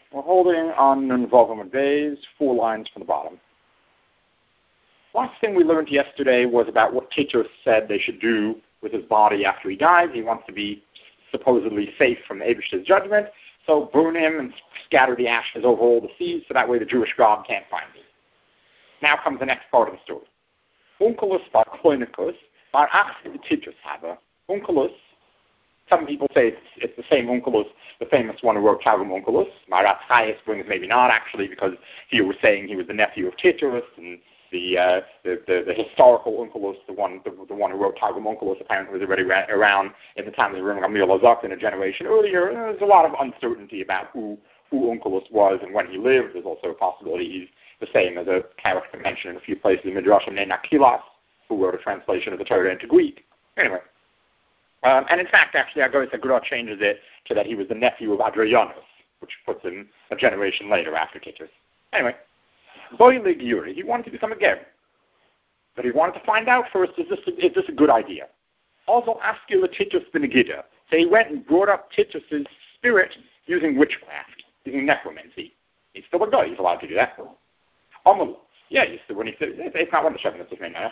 We're holding on Nunvogam days, 4 lines from the bottom. Last thing we learned yesterday was about what Titus said they should do with his body after he dies. He wants to be supposedly safe from Eibishter's judgment, so burn him and scatter the ashes over all the seas, so that way the Jewish God can't find him. Now comes the next part of the story. Onkelos bar Koinikus bar Achse Titus habe. Onkelos, some people say it's the same Onkelos, the famous one who wrote Targum Onkelos. Marat Chayes brings maybe not, actually, because he was saying he was the nephew of Titus, and the historical Onkelos, the one who wrote Targum Onkelos, apparently was already around in the time of the Rim Gamliel Azak in a generation earlier. There's a lot of uncertainty about who Onkelos was and when he lived. There's also a possibility he's the same as a character mentioned in a few places in Midrashim named Achilas, who wrote a translation of the Torah into Greek. Anyway. And in fact, actually, Agoras Agra changes it to that he was the nephew of Adrianus, which puts him a generation later after Titus. Anyway. Boile Giuri, he wanted to become a ger. But he wanted to find out first, is this a good idea? Also, Askila Titus Benegida. So he went and brought up Titus's spirit using witchcraft, using necromancy. He's still a guy, he's allowed to do that. Yeah, when he said, it's not one of the Shevin, it's name.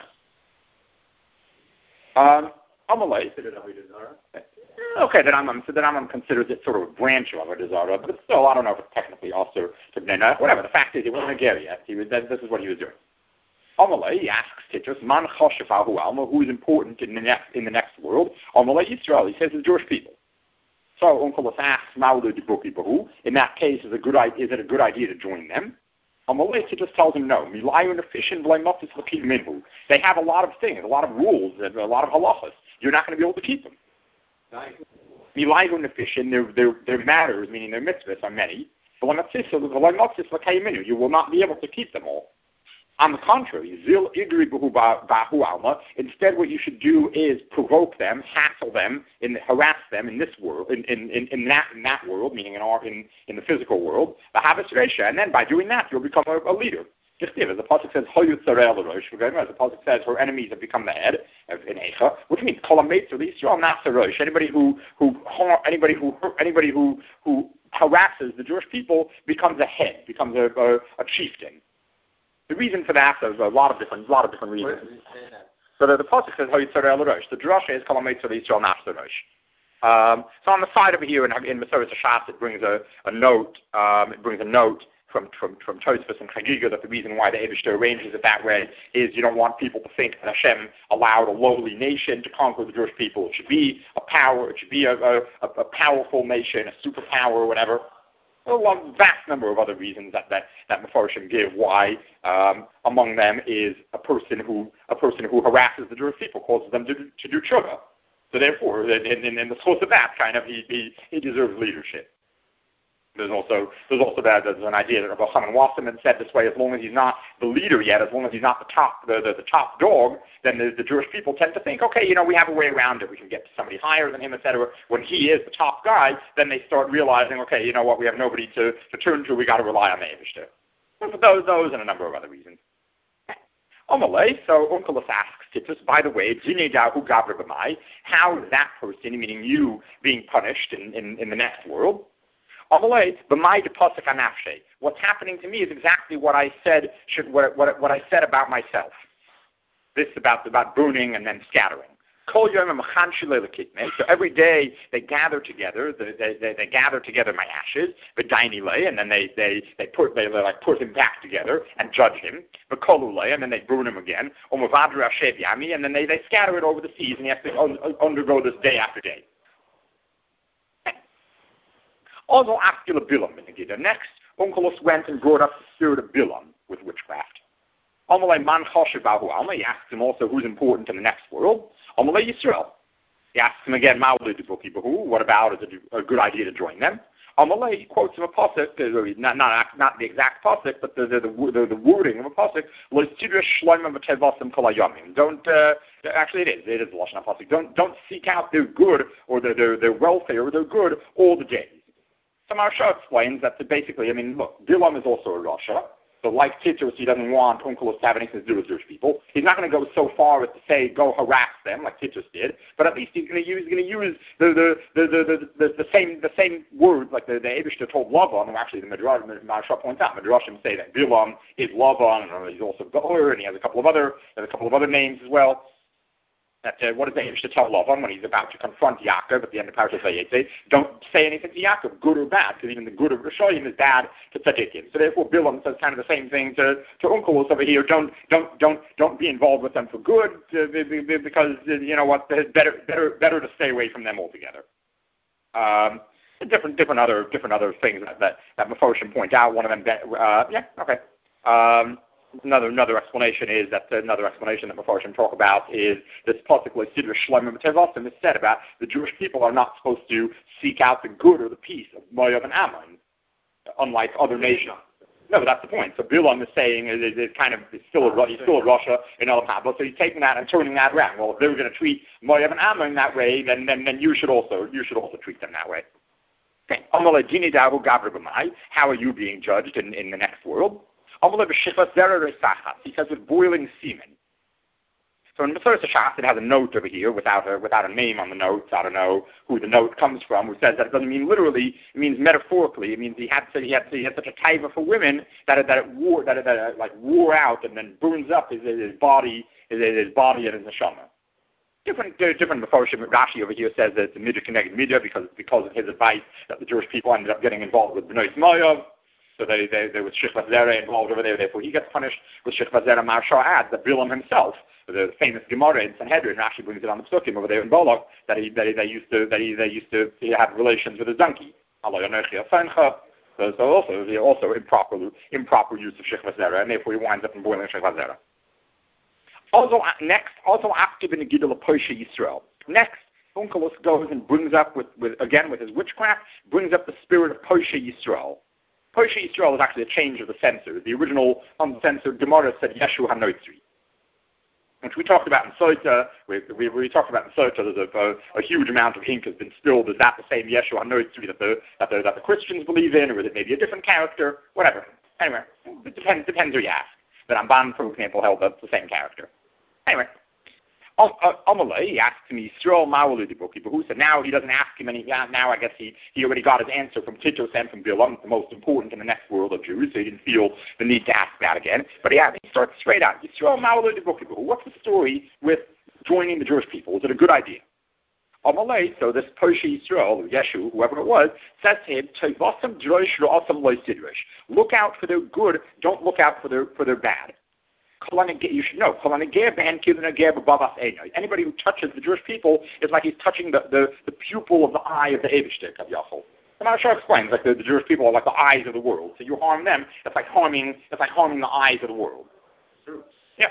Amalei. Okay, then I'm considers it sort of a branch of Avodah Zarah, but still, I don't know if it's technically also Tibnena. Whatever, the fact is, he wasn't a ger yet. This is what he was doing. Amalei, he asks Titus, Man Choshev Ahu Alma, who is important in the next world. Amalei Yisrael, he says the Jewish people. So, Onkelos asks, Ma'ulu Dibuki Bahu, in that case, is it a good idea to join them? Amalei Titus tells him no. Milayun efficient Blaimotis Lakim Minhu. They have a lot of things, a lot of rules, a lot of halachas. You're not going to be able to keep them. Milayun efficient, their matters, meaning their mitzvahs, are many. You will not be able to keep them all. On the contrary, zil igri bahu alma. Instead, what you should do is provoke them, hassle them, and harass them in this world, in that world, meaning in the physical world. And then by doing that, you'll become a leader. Just as the pasuk says, as the pasuk says, her enemies have become the head in Eicha, which means kolametz or Yisrael not Sarosh. Anybody who harasses the Jewish people becomes a head, becomes a chieftain. The reason for that, there's a lot of different reasons. So the pasuk says, the drasha is kolametz or Yisrael not Sarosh. So on the side over here in Masoret Shas, it brings a note. From Tosfos and Chagiga that the reason why the Eibishter arranges it that way is you don't want people to think that Hashem allowed a lowly nation to conquer the Jewish people. It should be a power. It should be a powerful nation, a superpower, or whatever. A vast number of other reasons that Mefarshim give why. Among them is a person who harasses the Jewish people, causes them to do tshuva. So therefore, in the source of that kind of he deserves leadership. There's also there's an idea that Rabbi Chanan Wasserman said this way: as long as he's not the leader yet, as long as he's not the top dog, then the Jewish people tend to think, okay, we have a way around it. We can get to somebody higher than him, etc. When he is the top guy, then they start realizing, okay, you know what, we have nobody to turn to. We got to rely on the Eibishter. For those and a number of other reasons. Omalei, so Onkelos asks Titus, by the way, how is that person, meaning you, being punished in the next world? What's happening to me is exactly what I said. What I said about myself. This about burning and then scattering. So every day they gather together. They gather together my ashes, and then they put him back together and judge him. And then they burn him again. And then they scatter it over the seas, and he has to undergo this day after day. Also, Askila Bilam in the Gita. Next, Onkelos went and brought up the spirit of Bilam with witchcraft. Amalei Man Choshev Alma. He asks him also who's important in the next world. Amalei Yisrael. He asks him again, Ma'ulu Dibuki Bahu. What about, is it a good idea to join them? Amalei quotes him a pasuk, not the exact pasuk, but the wording of a pasuk. Don't actually it is the Lashon pasuk. Don't seek out their good or their welfare or their good all the days. So Maharsha explains that basically, look, Bilam is also a Rasha, So like Titus, he doesn't want Onkelos to have anything to do with Jewish people. He's not going to go so far as to say go harass them like Titus did, but at least he's going to use the same words like the Eibishter told Lavan, who actually the Maharsha points out. Midrashim say that Bilam is Lavan, and he's also Goer, and he has a couple of other names as well. That what does the Eibishter tell Lavan when he's about to confront Yaakov at the end of Parashat Vayetze? Don't say anything to Yaakov, good or bad, because even the good of Rishoyim is bad to tzaddikim. So therefore, Bilam says kind of the same thing to Onkelos over here. Don't be involved with them for good, because you know what? Better to stay away from them altogether. Different other things that Meforshim point out. One of them, Another explanation that Meforshim talk about is this particular Siddur Shlomo B'Tevosim is said about the Jewish people are not supposed to seek out the good or the peace of Moav and Ammon, unlike other nations. No, but that's the point. So Bilam is saying he's still a Russia in Elam Haba, so he's taking that and turning that around. Well, if they were going to treat Moav and Ammon that way, then you should also treat them that way. Okay. How are you being judged in the next world? He says with boiling semen. So in the first Shas, it has a note over here without a name on the note. I don't know who the note comes from. Who says that it doesn't mean literally? It means metaphorically. It means he had such a taiva for women that it wore out and then burns up his body and his neshama. Different Meforshim. Rashi over here says that it's a midah connected midah because of his advice that the Jewish people ended up getting involved with Bnei Moav. So there was Shechvat Zerah involved over there. Therefore, he gets punished with Shechvat Zerah. Maharsha adds that Bilam himself, the famous Gemara in Sanhedrin, Rashi brings it on the Psukim over there in Bolog, that he used to have relations with his donkey. So also improper use of Shechvat Zerah, and therefore he winds up in boiling Shechvat Zerah. Also after the Gidul of Poshe Yisrael. Next, Onkelos goes and brings up with his witchcraft, brings up the spirit of Poshe Yisrael. Poshe Yisrael is actually a change of the censor. The original uncensored Gemara said Yeshu HaNotzri, which we talked about in Sota. We talked about in Sota that a huge amount of ink has been spilled. Is that the same Yeshu HaNotzri that the Christians believe in, or is it maybe a different character? Whatever. Anyway, it depends who you ask. But Ramban, for example, held that's the same character. Anyway. Amalei, he asked him, Yisrael Ma'ulu the book, who said now he doesn't ask him any. Now I guess he already got his answer from Titus and from Bilam, the most important in the next world of Jews, so he didn't feel the need to ask that again. But he starts straight out. Yisrael Ma'ulu the book, what's the story with joining the Jewish people? Is it a good idea? Amalei, so this Poshe Yisrael, Yeshu, whoever it was, says to him, Tevasam Drosh Ra'asam Lo Sidrosh. Look out for their good, don't look out for their bad. You should know. Anybody who touches the Jewish people is like he's touching the pupil of the eye of the Eibishter, Kaviyachol. And Maharsha explains like the Jewish people are like the eyes of the world. So you harm them, it's like harming the eyes of the world. Yeah.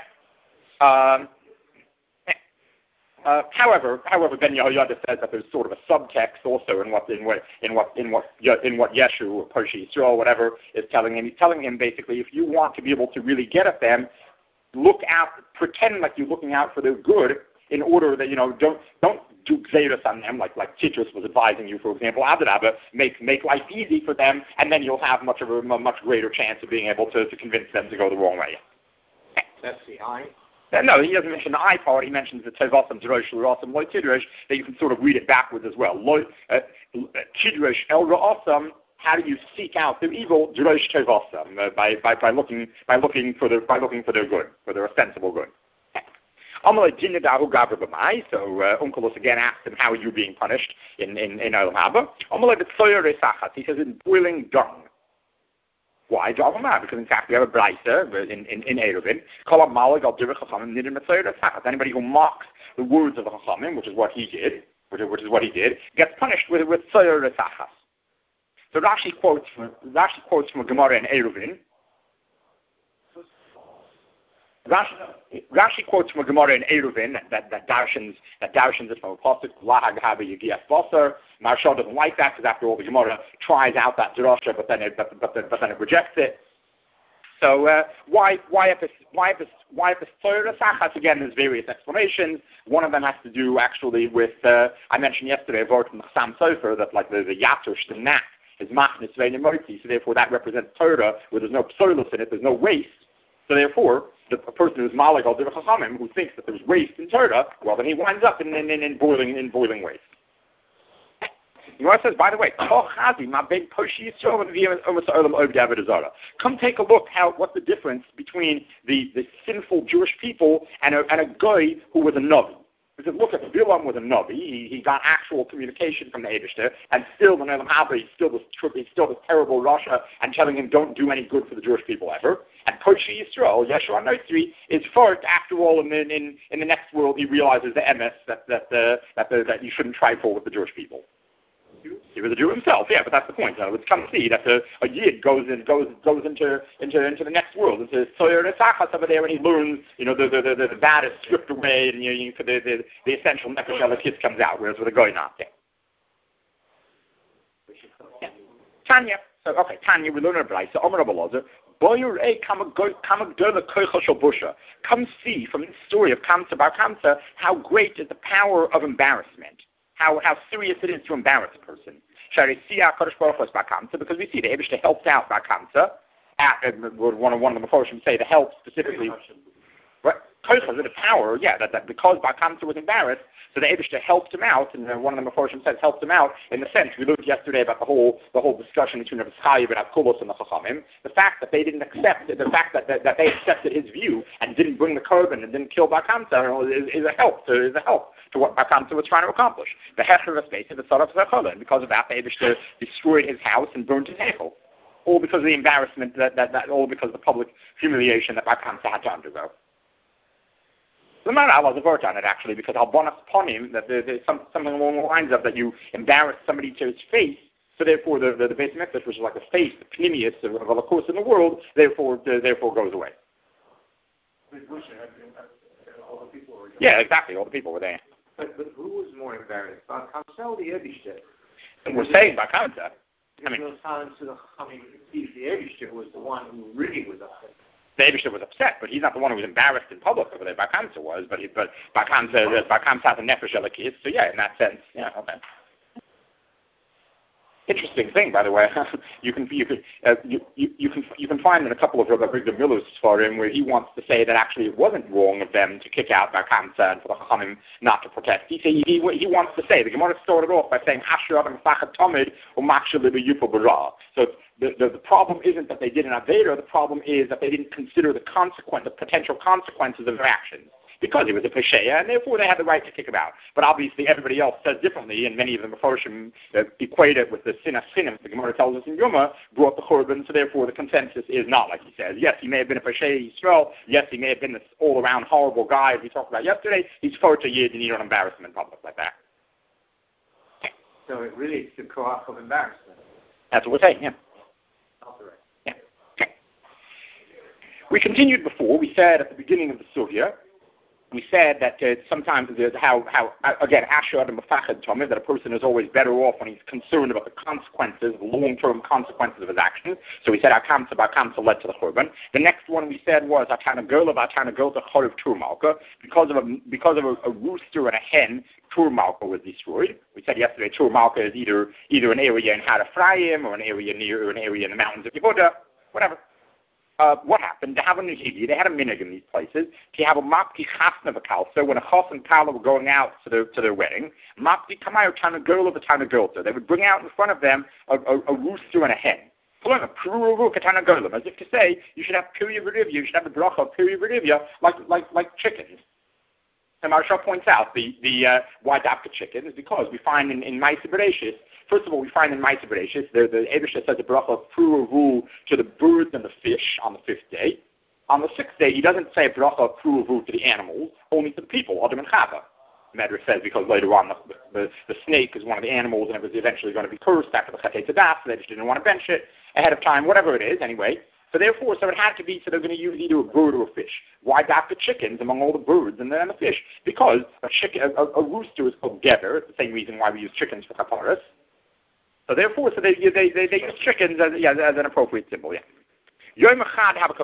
However, Ben Yehoyada says that there's sort of a subtext also in what Yeshu or Poshe Yisrael or whatever is telling him. He's telling him basically, if you want to be able to really get at them, look out, pretend like you're looking out for their good, in order that don't do gzeirus on them, like Titus was advising you, for example. Adrabah, make life easy for them, and then you'll have a much greater chance of being able to convince them to go the wrong way. That's the eye. No, he doesn't mention the I part. He mentions the Tevasam Drosh L'Rasam Lo Tidrosh, that you can sort of read it backwards as well. Tidrosh El Ra'asam. How do you seek out the evil? Drosh Tevasam, by looking for their good, for their ostensible good. So Onkelos again asked him, how are you being punished in Olam Haba? He says, in boiling dung. Why? Because in fact we have a brayser in Eruvin. Anybody who mocks the words of the Chachamim, which is what he did, gets punished with tzoyer resachas. So Rashi quotes from a Gemara in Eruvin. Rashi quotes from a Gemara in Eruvin that darshans it from a pasuk lahag haba yigias basar. Maharsha doesn't like that because after all the Gemara tries out that drasha, but then it rejects it. So why this Torah Sachas? Again, there's various explanations. One of them has to do actually with I mentioned yesterday a word from the Chassam Sofer that like the yatush, the gnat, is machnis ve'nemoti, so therefore that represents Torah, where there's no psolus in it, there's no waste. So therefore, a person who's malig al divrei chachamim, who thinks that there's waste in Torah, well, then he winds up in boiling waste. You know what it says, by the way, come take a look what's the difference between the sinful Jewish people and a guy who was a Navi. He said, look, Bilam was a Navi. He got actual communication from the Eibishter, and still, the Nelam Haba, he's still this terrible Russia, and telling him, don't do any good for the Jewish people ever. And Poshi Yisrael, Yeshua Noitri, is for after all, in the next world, he realizes the MS that you shouldn't try for with the Jewish people. He was a Jew himself, yeah, but that's the point. Let's come see that a Yid goes into the next world, into Soyer Esachas over there, and he learns, the bad is stripped away, and the essential nefesh elokis comes out, whereas with a goy not there. Yeah. Tanya. So Tanya, we learn a Braisa. So Omer Abelazar, come see from the story of Kamsa Bar Kamsa how great is the power of embarrassment. How serious it is to embarrass a person. Because we see the Eibishter helped out Bar Kamsa. One of the Meforshim say the help specifically. Right? The power, that because Bar Kamsa was embarrassed, so the Eibishter helped him out, and one of the Meforshim says helped him out in the sense we looked yesterday about the whole discussion between Rav Chaim and Avkulos and the Chachamim. The fact that they didn't accept, the fact that they accepted his view and didn't bring the korban and didn't kill Bar Kamsa is a help to what Bar Kamsa was trying to accomplish. The Hecher of space and the Sod of Zechol, and because of that, the Eibishter destroyed his house and burned his Heichel. All because of the embarrassment, all because of the public humiliation that Bar Kamsa had to undergo. The Maral was a word on it, actually, because I'll bonus upon him that there's something along the lines of that you embarrass somebody to his face, so therefore the Beis Mikdash, which is like the face, the pnimius of a course in the world, therefore goes away. All the people were yeah, exactly, all the people were there. But who was more embarrassed? Bar Kamsa or the Eibishter? And we're saying Bar Kamsa. The Eibishter was the one who really was upset. The Eibishter was upset, but he's not the one who was embarrassed in public over there. Bar Kamsa was, but Bar Kamsa has a nefesh elokis, so yeah, in that sense, yeah, okay. Interesting thing, by the way. You can find in a couple of Rabbi Brigham Miller's Sfarim where he wants to say that actually it wasn't wrong of them to kick out Bar Kamsa and for the Chachamim not to protest. He wants to say the Gemara started off by saying Asher Adam Fachat Tamid or Maksha Liba Yupa Bara. So the problem isn't that they did an Aveda, the problem is that they didn't consider the potential consequences of their actions. Because he was a Pesheya, and therefore they had the right to kick him out. But obviously everybody else says differently, and many of the Meforshim equate it with the sin of sinim. The Gemara tells us in Yoma, brought the Churban, so therefore the consensus is not like he says. Yes, he may have been a Pesheya Yisrael. Yes, he may have been this all-around horrible guy as we talked about yesterday. He's Forta Yid, and you don't embarrass him in public like that. So it really is the koach of embarrassment. That's what we're saying, yeah. Yeah. Okay. We continued before. We said at the beginning of the Sugya, we said that sometimes how again, Asher Adam Mefachad Tomid, that a person is always better off when he's concerned about the consequences, the long-term consequences of his actions. So we said Akamsa led to the Churban. The next one we said was Atana Gerla Chorv Turmalka. Because of a rooster and a hen, Turmalka was destroyed. We said yesterday Turmalka is either an area in Har Ephraim or an area in the mountains of Yehuda, whatever. What happened? They had a minig in these places. To have a mapki chasna v'kalsa, when a chas and kala were going out to their wedding, mapki kamayo tana girl of a tana girlta. They would bring out in front of them a rooster and a hen. As if to say, you should have piri v'rivya, you should have the bracha of piri v'rivya like chickens. And Maharsha points out the why dafka chicken is because we find in Ma'aseh Bereshis. First of all, we find in Ma'aseh Bereshis the Eibishter says the bracha of pruavu to the birds and the fish on the 5th day. On the 6th day, he doesn't say a bracha of pruavu to the animals, only to the people, Adam and Chava. Medrash says because later on the snake is one of the animals and it was eventually going to be cursed after the Chetei Tzedaf, so they just didn't want to bench it ahead of time, whatever it is, anyway. So therefore, it had to be, so they're going to use either a bird or a fish. Why dafka chickens among all the birds and then the fish? Because a rooster is called gever. It's the same reason why we use chickens for kaparas. So therefore, they use chickens as an appropriate symbol, yeah. Yom Echad have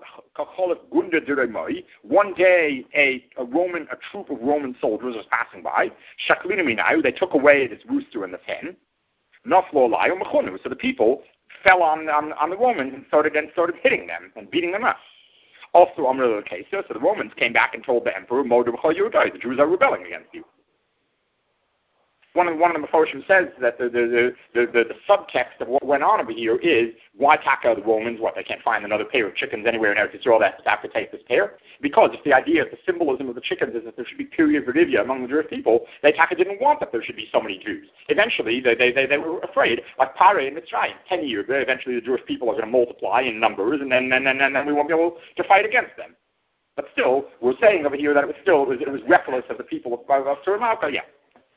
one day a troop of Roman soldiers was passing by. Shaklinaminayu, they took away this rooster and this hen. So the people fell on the Romans and started hitting them and beating them up. Also, so the Romans came back and told the emperor, the Jews are rebelling against you. One of the Mephorshim says that the subtext of what went on over here is, why taka the Romans? What, they can't find another pair of chickens anywhere in Eretz Yisrael that have to take this pair? Because if the idea, the symbolism of the chickens is that there should be period Redivia among the Jewish people, they taka didn't want that there should be so many Jews. Eventually, they were afraid, like Pare and Mitzrayim, 10 years, eventually the Jewish people are going to multiply in numbers, and then we won't be able to fight against them. But still, we're saying over here that it was reckless of the people of Surim. Yeah.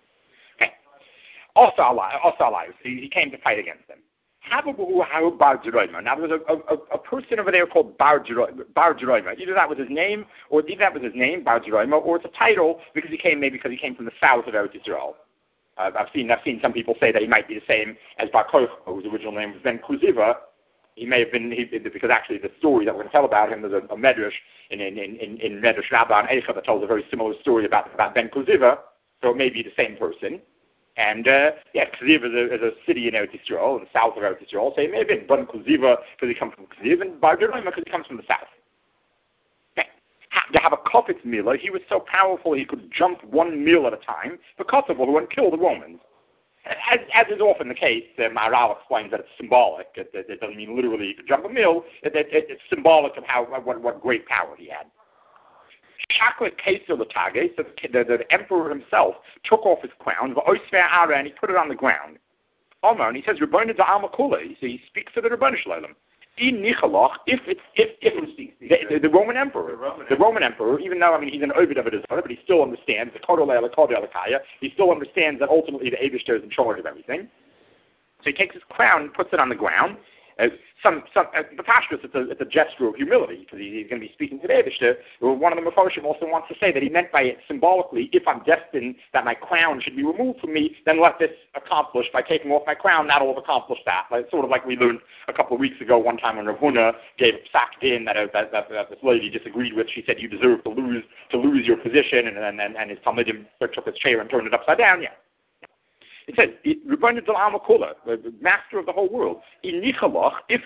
Also alive. So he came to fight against them. Now there was a person over there called Bar Jeroima. Either that was his name, Bar Jeroima, or it's a title because he came from the south of Eretz Yisrael. I've seen some people say that he might be the same as Bar Kochba, whose original name was Ben Kuziva. He may have been, because actually the story that we're going to tell about him, there's a medrash in Medrash Rabbah and Eicha that tells a very similar story about Ben Kuziva, so it may be the same person. And, Kziv is a city in Eretz Yisrael, in the south of Eretz Yisrael, so it may have been Ben Kuziva because he comes from Kziv, and Bar Jeroima because he comes from the south. Okay. To have a Kofitz Mila, he was so powerful he could jump 1 mil at a time, because of who would kill the Romans. As is often the case, Maharal explains that it's symbolic. It doesn't mean literally he could jump a mill. It's symbolic of what great power he had. Shakla Keser Latage, so the emperor himself took off his crown, and he put it on the ground. And he says, Rebbeinu D'Alma Kula, so he speaks to the Rebbeinu Shalom. If the Roman emperor, even though he's an Ovid of it, but he still understands he still understands that ultimately the Eibishter is in charge of everything. So he takes his crown and puts it on the ground. The Pashtus, it's a gesture of humility because he's going to be speaking to the Eibishter. One of the Mephorshim also wants to say that he meant by it symbolically, if I'm destined that my crown should be removed from me, then let this accomplish by taking off my crown. That'll have accomplished that. It's sort of like we learned a couple of weeks ago. One time when Rav Huna gave a psak din that this lady disagreed with. She said you deserve to lose your position, and his Talmidim took his chair and turned it upside down. Yeah. It says, Rebbeinu D'Alma Kula, the master of the whole world. If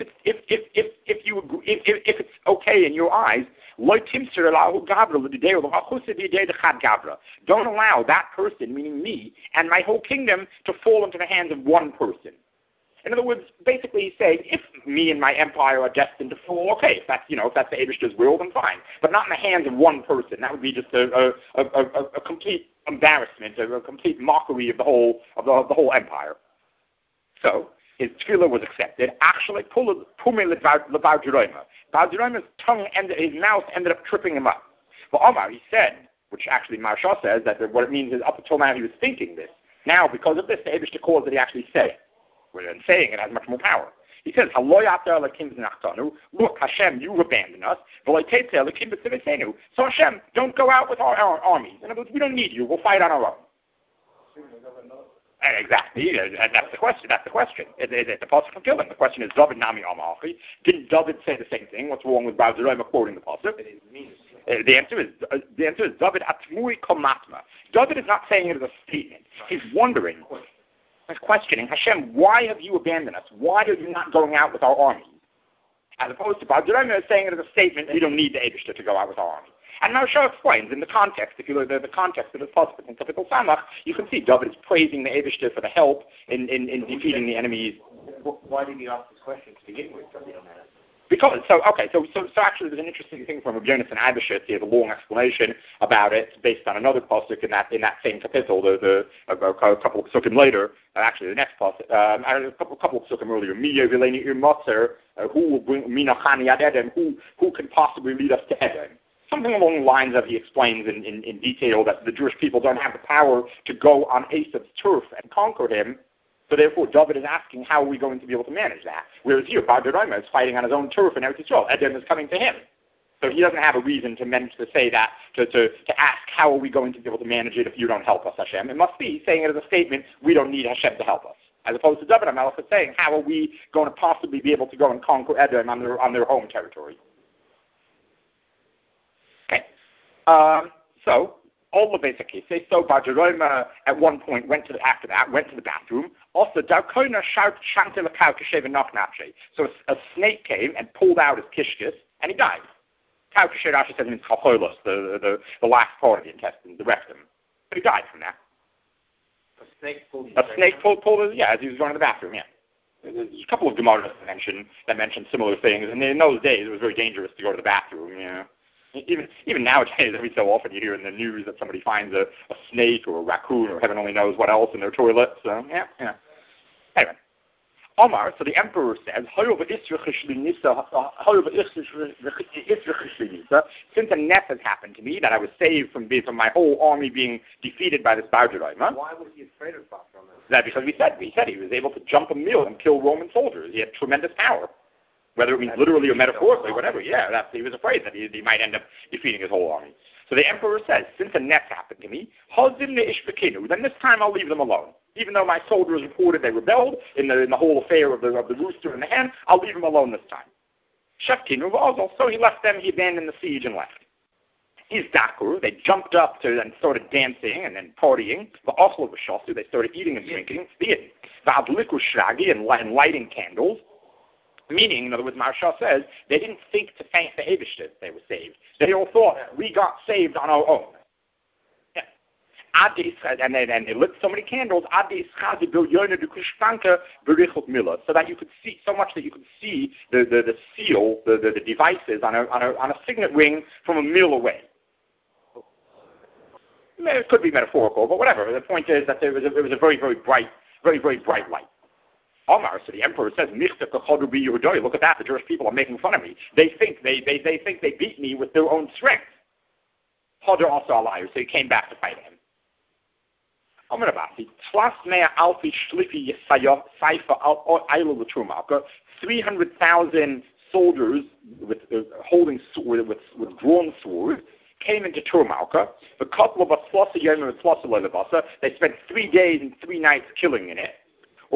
it's okay in your eyes, don't allow that person, meaning me, and my whole kingdom to fall into the hands of one person. In other words, basically he's saying, if me and my empire are destined to fall, okay, if that's the Eibishter's will, then fine. But not in the hands of one person. That would be just a complete embarrassment, a complete mockery of the whole empire. So his tefillah was accepted. Actually, Bar Jeroima's his mouth ended up tripping him up. But Omar, he said, which actually Maharsha says that what it means is up until now he was thinking this. Now, because of this, the Eibishter caused that he actually said it. And saying it has much more power. He says, look, Hashem, you abandon us. So Hashem, don't go out with our armies. In other words, we don't need you. We'll fight on our own. Exactly. That's the question. It's the pasuk of killing. The question is, David Nami Amachi. Didn't David say the same thing? What's wrong with Bar Jeroima quoting the pasuk? The answer is David Atmui Komatma. David is not saying it as a statement. He's wondering. He's questioning, Hashem, why have you abandoned us? Why are you not going out with our armies? As opposed to Bar Jeroima is saying it as a statement, we don't need the Eibishter to go out with our army. And Maharsha explains in the context, if you look at the context of the pasuk in Kapitel Samach, you can see David is praising the Eibishter for the help in defeating the enemies. Why did he ask this question to begin with? Because, so actually there's an interesting thing from Rabbi Yonasan Eibishter. He has a long explanation about it based on another pasuk in that same kapitel, a couple of psukim later, actually the next pasuk, a couple of psukim earlier, who will bring Minachani ad Edom, who can possibly lead us to Edom? Something along the lines of he explains in detail that the Jewish people don't have the power to go on Esav's turf and conquer him. So therefore, David is asking, how are we going to be able to manage that? Whereas here, Bar Jeroima is fighting on his own turf in Eretz Yisrael. Edom is coming to him. So he doesn't have a reason to say that, to ask, how are we going to be able to manage it if you don't help us, Hashem? It must be saying it as a statement, we don't need Hashem to help us. As opposed to David HaMelech is saying, how are we going to possibly be able to go and conquer Edom on their home territory? Okay. So all the basic cases. So Barjeroma at one point went to the bathroom. Also, Darkona shante l'kaukashev and nachnache. So a snake came and pulled out his kishkis, and he died. Kaukashev actually says it means chacholos, the last part of the intestine, the rectum. But he died from that. A snake pulled as he was going to the bathroom, yeah. There's a couple of Gemaras that mention similar things, and in those days it was very dangerous to go to the bathroom, you know. Even nowadays, every so often you hear in the news that somebody finds a snake or a raccoon or heaven only knows what else in their toilet. So, yeah. Anyway. Omar, so the emperor says, since a net has happened to me, that I was saved from my whole army being defeated by this Barjeroma. Why was he afraid of Barjeroma? That because we said he was able to jump a mill and kill Roman soldiers. He had tremendous power. Whether it means literally or metaphorically, whatever, he was afraid that he might end up defeating his whole army. So the emperor says, since a net happened to me, then this time I'll leave them alone. Even though my soldiers reported they rebelled in the whole affair of the rooster and the hen, I'll leave them alone this time. So he left them, he abandoned the siege and left. Izdakur, they jumped up and started dancing and then partying. The Oslo B'Shosu, they started eating and drinking. V'adliku shragi, and lighting candles. Meaning, in other words, Maharsha says, they didn't think to thank the Eibishter they were saved. They all thought, we got saved on our own. And they lit so many candles, so that you could see, so much that you could see the seal, the devices on a signet ring from a mile away. It could be metaphorical, but whatever. The point is that it was a very, very bright light. Omar, so the emperor says, look at that, the Jewish people are making fun of me. They think they beat me with their own strength. Hodor also a liar, so he came back to fight him. 300,000 soldiers holding with drawn swords came into Turmalka. They spent 3 days and 3 nights killing in it. They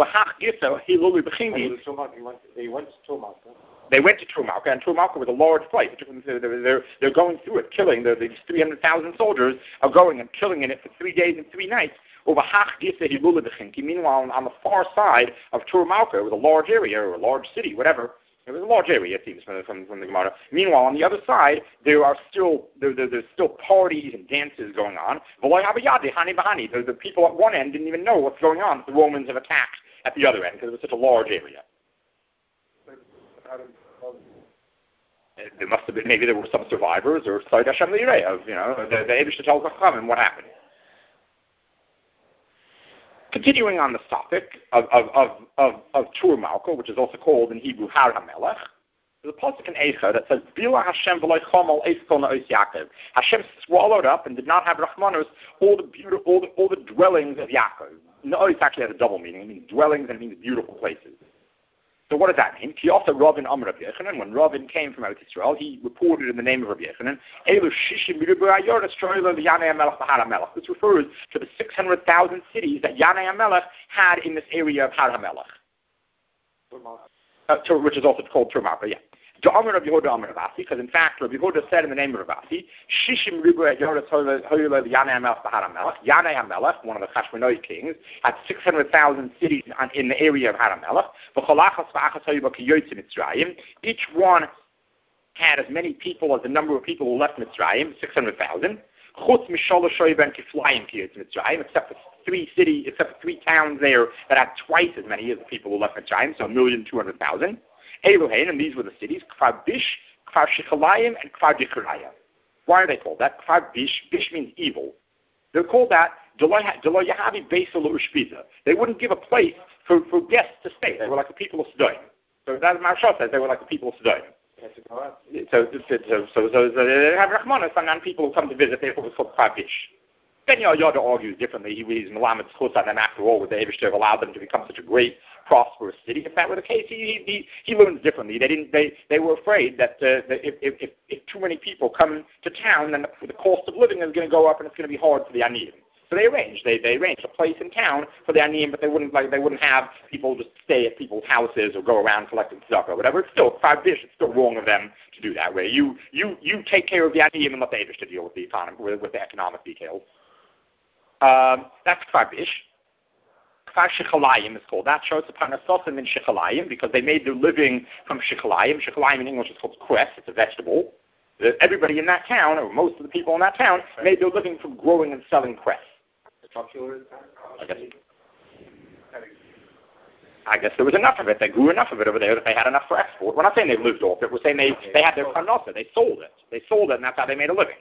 went to Turmalka, and Turmalka was a large place. They're going through it, killing. These 300,000 soldiers are going and killing in it for 3 days and 3 nights. Meanwhile, on the far side of Turmalka, it was a large area or a large city, whatever. It was a large area, it seems, from the Gemara. Meanwhile, on the other side, there's still parties and dances going on. The people at one end didn't even know what's going on. The Romans have attacked at the other end because it was such a large area. There must have been, maybe there were some survivors or Side Hashem L'Yireh of, the Eibush tells Chachamim what happened. Continuing on this topic of Tur Malka, which is also called in Hebrew Har HaMelech, there's a pasuk in Eicha that says, Bila Hashem v'loy chomol eis kol na'os Yaakov. Hashem swallowed up and did not have Rachmanos all the dwellings of Yaakov. Na'os actually has a double meaning. It means dwellings and it means beautiful places. So what does that mean? Ki also Ravin Amar Rabbi Yechanan, when Ravin came from Eretz Yisrael, he reported in the name of Rabbi Yechanan, this refers to the 600,000 cities that Yanei HaMelech had in this area of Har HaMelech. Which is also called Turmalka, yeah. Because in fact, Rabbi Yehuda said in the name of Ravasi, Shishim Ribu Yoretz Hoyle Yanei HaMelech Bahar HaMelech. Yanei HaMelech, one of the Chashmonai kings, had 600,000 cities in the area of Har HaMelech. Each one had as many people as the number of people who left Mitzrayim, 600,000. Except for 3 cities, except for 3 towns there that had twice as many as the people who left Mitzrayim, so 1,200,000. Elohein, and these were the cities, Kfar Bish, Kfar Shechalayim, and Kfar Dicheraya. Why are they called that? Kfar Bish, Bish means evil. They're called that, they wouldn't give a place for guests to stay. They were like the people of Sodom. So that Maharsha says they were like the people of Sodom. So they have Rahmanas on people who come to visit, therefore it's called Kfar Bish. Ben Yoda argues differently. He's Melamed Zchus on them after all, would the Eibishter have allowed them to become such a great, prosperous city? If that were the case, he learns differently. They were afraid that if too many people come to town, then the cost of living is going to go up and it's going to be hard for the Aniyim. So they arranged a place in town for the aniyim, but they wouldn't have people just stay at people's houses or go around collecting tzedakah or whatever. It's still kfar-bish. It's still wrong of them to do that way. You take care of the aniyim and let the Eibush to deal with the economy, with the economic details. That's kfar-bish. Kfar Shechalayim is called. That shows upon Asosim in Shechalayim because they made their living from Shechalayim. Shechalayim in English is called cress. It's a vegetable. Everybody in that town, or most of the people in that town, made their living from growing and selling cress. I guess there was enough of it. They grew enough of it over there that they had enough for export. We're not saying they lived off it. We're saying they had their parnasa. They sold it, and that's how they made a living.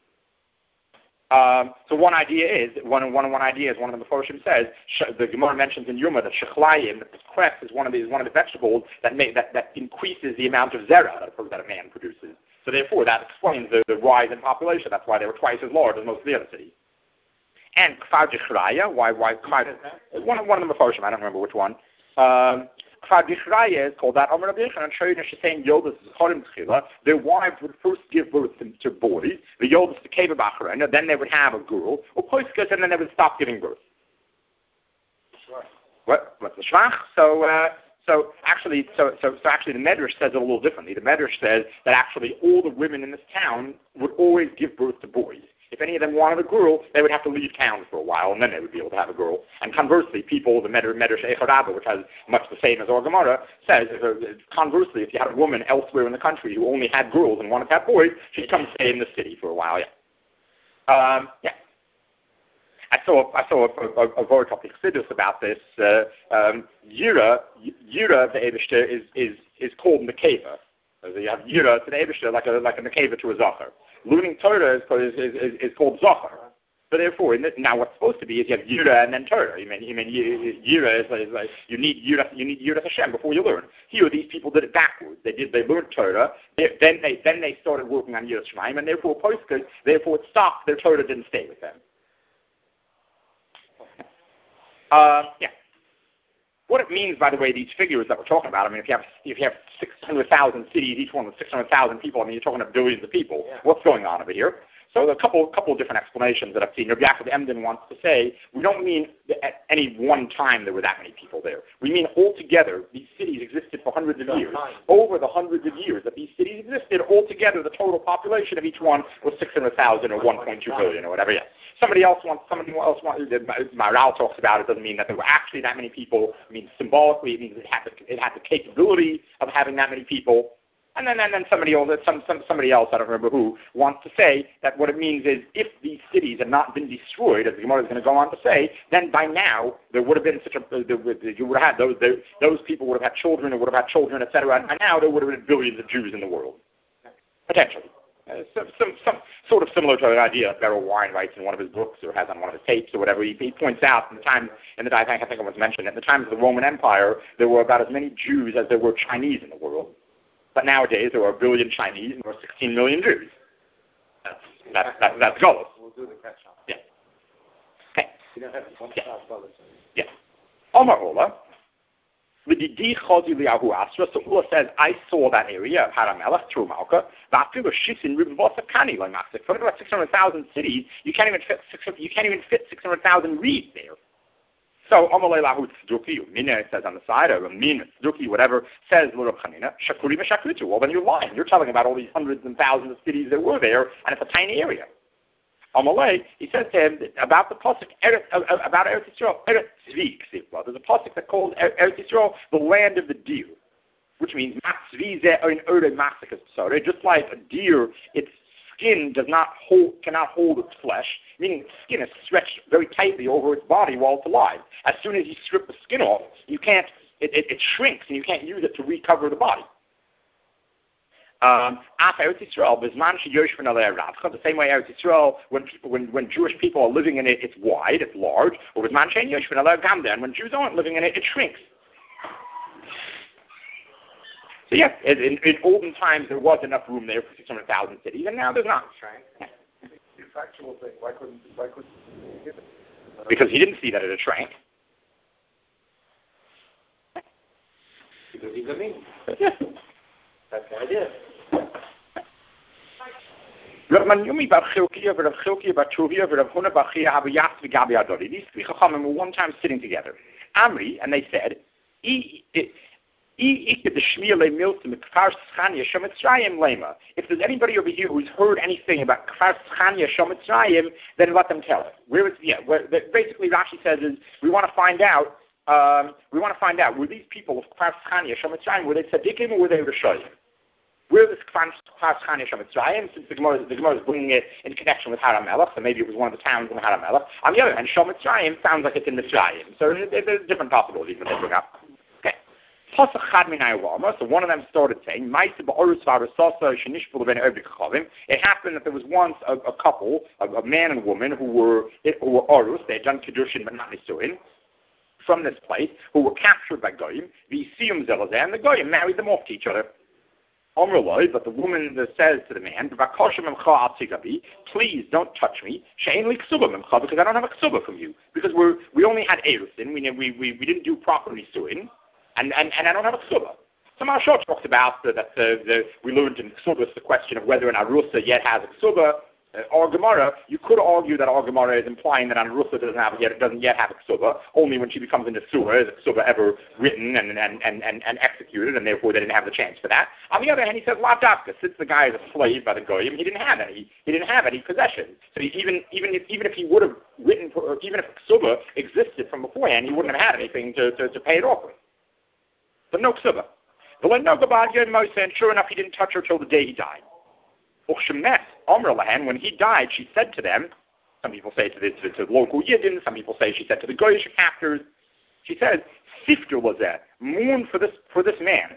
So one idea is one of the Meforshim says the Gemara mentions in Yuma that shechlayim, that this cress is one of the vegetables that increases the amount of zera that a man produces. So therefore, that explains the rise in population. That's why they were twice as large as most of the other cities. And Kfar Dichraya, why Kfar? One of the Meforshim, I don't remember which one. Kfar Dichraya is called that. Amar Rabbi Yochanan Shaynish is saying Yodas Chorim Tchila. Their wives would first give birth to boys. The Yodas to Keva Bachar, then they would have a girl, or Poiskas, and then they would stop giving birth. What's the Shvach? So actually, the Medrash says it a little differently. The Medrash says that actually all the women in this town would always give birth to boys. If any of them wanted a girl, they would have to leave town for a while, and then they would be able to have a girl. And conversely, the Medrash Echad, which has much the same as our Gemara, says, conversely, if you had a woman elsewhere in the country who only had girls and wanted to have boys, she'd come stay in the city for a while, I saw a very topic chassidus about this. Yira, the Eibishter is called Nekeva. So you have Yira to the Eibishter like a Nekeva to a Zachar. Learning Torah is called Zachar. So therefore, now what's supposed to be is you have Yira and then Torah. Yira is like you need Yira Hashem before you learn. Here, these people did it backwards. They learned Torah. Then they started working on Yiras Shamayim, and therefore it stopped. Their Torah didn't stay with them. What it means, by the way, these figures that we're talking about, if you have 600,000 cities, each one with 600,000 people, you're talking about billions of people. Yeah. What's going on over here? So there are a couple of different explanations that I've seen. Rabbi Yaakov Emden wants to say, we don't mean that at any one time there were that many people there. We mean altogether, these cities existed for hundreds of years. Over the hundreds of years that these cities existed, altogether the total population of each one was 600,000 or 1.2 billion or whatever. Yes. Somebody else wants. Maharal talks about it. Doesn't mean that there were actually that many people. It means symbolically, it means it had the capability of having that many people. And then somebody else, I don't remember who, wants to say that what it means is if these cities had not been destroyed, as the Gemara is going to go on to say, then by now there would have been you would have had those people would have had children, or would have had children, etc. And now there would have been billions of Jews in the world, potentially. Some sort of similar to the idea that Beryl Warren writes in one of his books or has on one of his tapes or whatever. He points out I think it was mentioned, at the time of the Roman Empire, there were about as many Jews as there were Chinese in the world. But nowadays there are 1 billion Chinese and there are 16 million Jews. That's goal. We'll do the catch-up. Yeah. Okay. You don't have to Yeah. Omar Ola. So Ula says, I saw that area of Haramelech, Trumalka, for about 600,000 cities, you can't even fit 600,000 reeds there. So Amalei Lahu Tzduki, Mina, it says on the side, or Min, Tzduki, whatever, says Lurab Chanina, Shakuri Meshakutu. Well, then you're lying. You're telling about all these hundreds and thousands of cities that were there, and it's a tiny area. Amalei, he says to him about the pasuk about Eretz Yisrael, Eretz Tzvi. There's a pasuk that calls Eretz Yisrael the land of the deer, which means Matzvi Ze or in Ure Masakas. Sorry, just like a deer, its skin cannot hold its flesh, meaning its skin is stretched very tightly over its body while it's alive. As soon as you strip the skin off, it shrinks and you can't use it to recover the body. The same way Eretz Yisrael, when Jewish people are living in it, it's wide, it's large, or and when Jews aren't living in it, it shrinks. So yes, in olden times there was enough room there for 600,000 cities, and now there's not. The factual thing, why couldn't he give it? Because he didn't see that it shrank. Because he's a mean. Yeah. That's the idea. Rav Manyumi bar Chilkiah, Rav Chilkiah bar Tuvia, Rav Huna bar Chia Abu Yasvi Gabi Adori. These three Chachamim were one time sitting together. Amri, and they said, if there's anybody over here who's heard anything about Kfar Schania Shomitzrayim, then let them tell it. Basically, Rashi says is we want to find out. Were these people of Kfar Schania Shomitzrayim, were they tzaddikim or were they Rishoyim? Where this Kfar Schania Shomitzrayim, since the Gemara is bringing it in connection with Har HaMelech, so maybe it was one of the towns in Har HaMelech. On the other hand, Shomitzrayim sounds like it's in Mitzrayim, so there's different possibilities when they bring up. So one of them started saying, it happened that there was once a couple, a man and woman who were Orus, they had done Kedushin but not Nisuin, from this place, who were captured by Goyim, and the Goyim married them off to each other. But the woman says to the man, please don't touch me, because I don't have a ksuba from you, because we only had Erusin, we didn't do proper Nisuin, and I don't have a ksuba. So Maharshal talks about that we learned in Ksubas the question of whether an Arusa yet has a ksuba. Or Gemara, you could argue that our Gemara is implying that an Arusa doesn't yet have a ksuba. Only when she becomes a Nesua is a ksuba ever written and executed, and therefore they didn't have the chance for that. On the other hand, he says Lav Dafka, since the guy is a slave by the Goyim, he didn't have any possessions. So even if he would have written, or even if a ksuba existed from beforehand, he wouldn't have had anything to pay it off with. But no ksuba. And sure enough, he didn't touch her till the day he died. When he died, she said to them, some people say to the local Yidden, some people say she said to the Goyish captors, she says, Siftu was there, mourn for this man.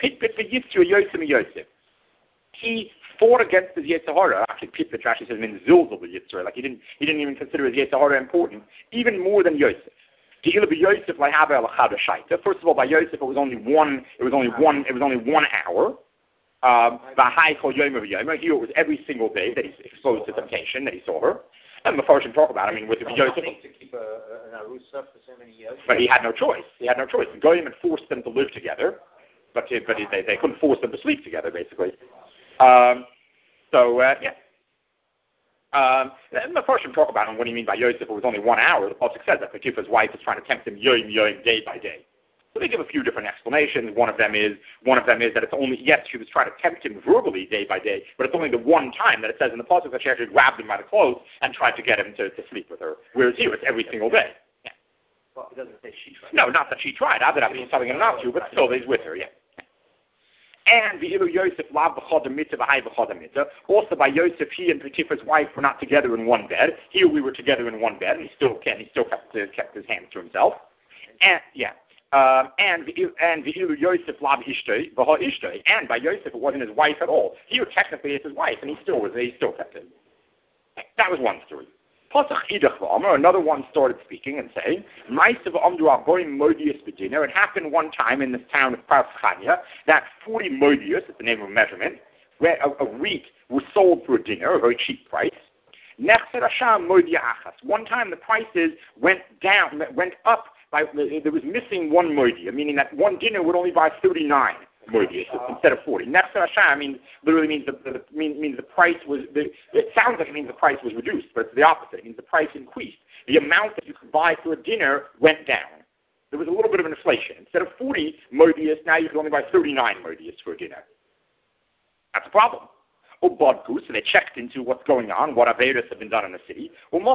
He fought against his Yetzirah. Actually, Pitpit Rashi says means Zilzal the Yetzirah. Like he didn't even consider his Yetzirah important, even more than Yosef. First of all, by Yosef it was only 1 hour. Here it was every single day that he's exposed to temptation, that he saw her. And the Farshim talk about, with Yosef. To keep an Arusa for so many years. But he had no choice. The Goyim had forced them to live together, but they couldn't force them to sleep together, basically. And the Farshim talk about what do you mean by Yosef? It was only 1 hour. The Pasuk says that Potiphar's wife is trying to tempt him yom, day by day. So they give a few different explanations. One of them is that it's only, yes, she was trying to tempt him verbally day by day, but it's only the one time that it says in the Pasuk that she actually grabbed him by the clothes and tried to get him to sleep with her. Whereas here it's every single day. Yeah. Well, it doesn't say she tried. No, not that she tried. I mean telling him not to, but still he's with her, yeah. And Yosef also by Yosef, he and Potiphar's wife were not together in one bed. Here we were together in one bed, and he still kept his hands to himself. And yeah. And Yosef lab ishtoi, and by Yosef it wasn't his wife at all. Here technically it's his wife, and he still kept it. That was one story. Another one started speaking and saying, it happened one time in this town of Parschania that 40 modius, it's the name of a measurement, where a wheat was sold for a dinar, a very cheap price. One time the prices went up. There was missing one modia, meaning that one dinar would only buy 39 modias instead of 40. Nechser Hashem literally means the price was. It sounds like it means the price was reduced, but it's the opposite. It means the price increased. The amount that you could buy for a dinar went down. There was a little bit of an inflation. Instead of 40 modias, now you could only buy 39 modias for a dinar. That's a problem. So they checked into what's going on, what Averis have been done in the city.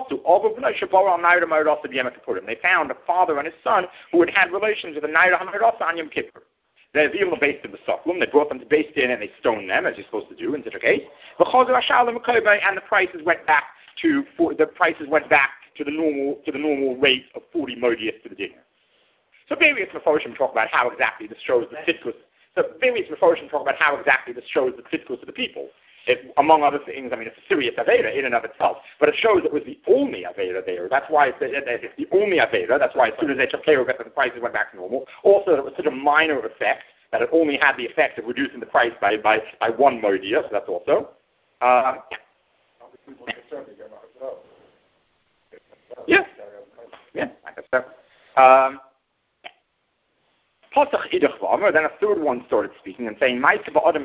They found a father and his son who had relations with a Naira HaMayrasa on Yom Kippur. They based in the Soklim. They brought them to Beis Din and they stoned them, as you're supposed to do in such a case. And the prices went back to the normal rate of 40 modius to the dinner. So various Meforshim talk about how exactly this shows the tzidkus. Of the people. Among other things, it's a serious Aveda in and of itself, but it shows it was the only Aveda there. That's why it's the only Aveda. That's why as soon as they took care of it, the prices went back to normal. Also, it was such a minor effect that it only had the effect of reducing the price by one modia, so that's also. Yeah, I guess so. Then a third one started speaking and saying, there was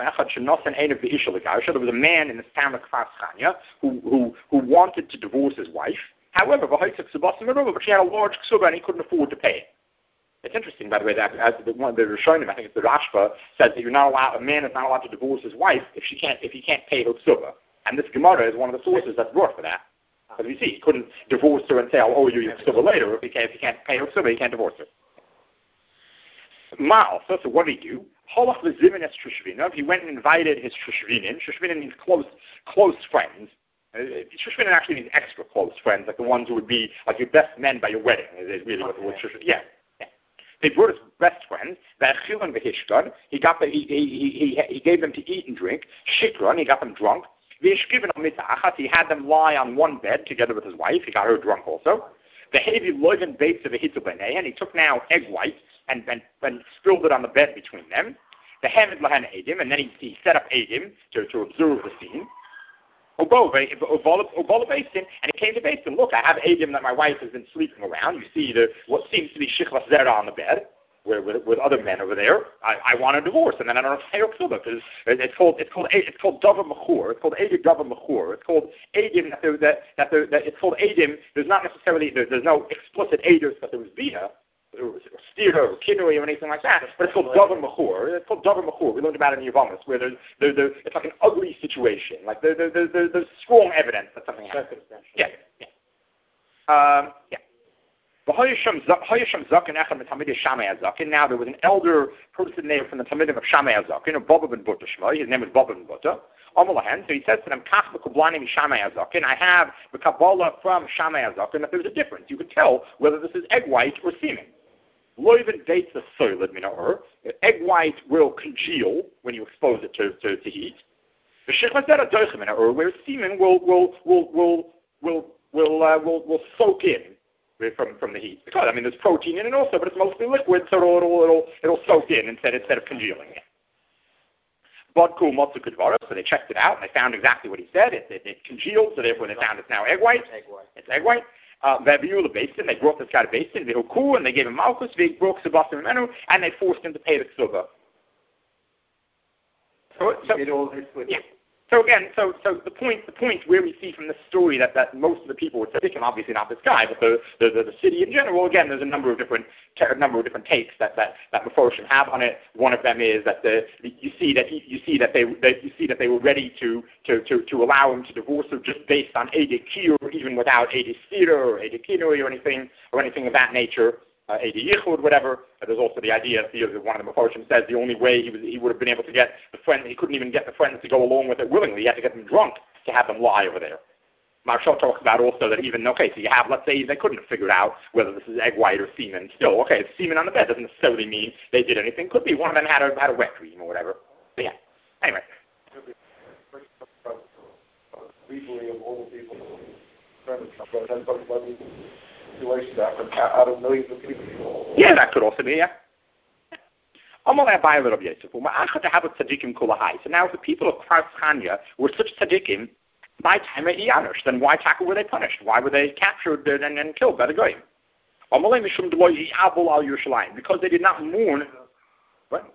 a man in the town of Kfar Chania who wanted to divorce his wife. However, but she had a large ksuba and he couldn't afford to pay it. It's interesting, by the way, that as one of the Rishonim, I think it's the Rashba, says that a man is not allowed to divorce his wife if he can't pay her ksuba. And this Gemara is one of the sources that's brought for that. Because we see, he couldn't divorce her and say, I'll owe you your ksuba later. If he can't pay her ksuba, he can't divorce her. So what did he do? He went and invited his Shushvinin. Shushvinin means close friends. Shushvinin actually means extra close friends, like the ones who would be like your best men by your wedding. Is really what the word Shushvinin. Yeah. They brought his best friends. He gave them to eat and drink. Shikran, he got them drunk. He had them lie on one bed together with his wife. He got her drunk also. The heavy loiven baits of a hitubene, and he took now egg white and spilled it on the bed between them. The Hamid Lahan Adim, and then he set up Adim to observe the scene. Obola Basin, and he came to Basin. Look, I have Adim that my wife has been sleeping around. You see what seems to be Shichlas Zera on the bed with other men over there. I want a divorce, and then I don't know if I have because it's called Dava Mechur. It's called Adim Dava Mechur. It's called Adim that it's called Adim. There's not necessarily there's no explicit Aders, but there was Bina. Or steer or kinui or anything like that, but it's called Davar Mechur. It's called Davar Mechur. We learned about it in Yavamas, where it's like an ugly situation. Like there's strong evidence that something happened. Yeah. Now there was an elder person there from the Talmidim of Shammai Azakin, Baba ben Buta Shmai. His name was Baba ben Buta. So he says to them, I have the Kabbalah from Shammai Azakin that there's a difference. You can tell whether this is egg white or semen. Loiven dates the solid minor. Egg white will congeal when you expose it to heat. The shechazera doichem minor, where semen will soak in from the heat. Because there's protein in it also, but it's mostly liquid, so it'll soak in instead of congealing it. So they checked it out and they found exactly what he said. It congealed, so therefore they found it's now egg white. It's egg white. They brought this guy to Basin, and they gave him Malchus, and they forced him to pay the ksuba. So again, so the point where we see from this story that most of the people were tzaddikim, obviously not this guy, but the city in general. Again, there's a number of different takes that Meforshim have on it. One of them is that you see that they were ready to allow him to divorce her just based on Eidei Kiyur, even without Eidei Sira or Eidei Kinui or anything of that nature. Eidei Yichud, whatever. There's also the idea that one of the Meforshim says the only way he would have been able to get the friend, he couldn't even get the friends to go along with it willingly. He had to get them drunk to have them lie over there. Marshall talks about also that even, so you have, let's say they couldn't have figured out whether this is egg white or semen. Still, it's semen on the bed doesn't necessarily mean they did anything. Could be one of them had a wet dream or whatever. But yeah. Anyway. Out of millions of people. Yeah, that could also be, yeah. So now if the people of Kfar Chania were such tzaddikim, by time then why were they punished? Why were they captured and killed by the goyim? Because they did not mourn. What?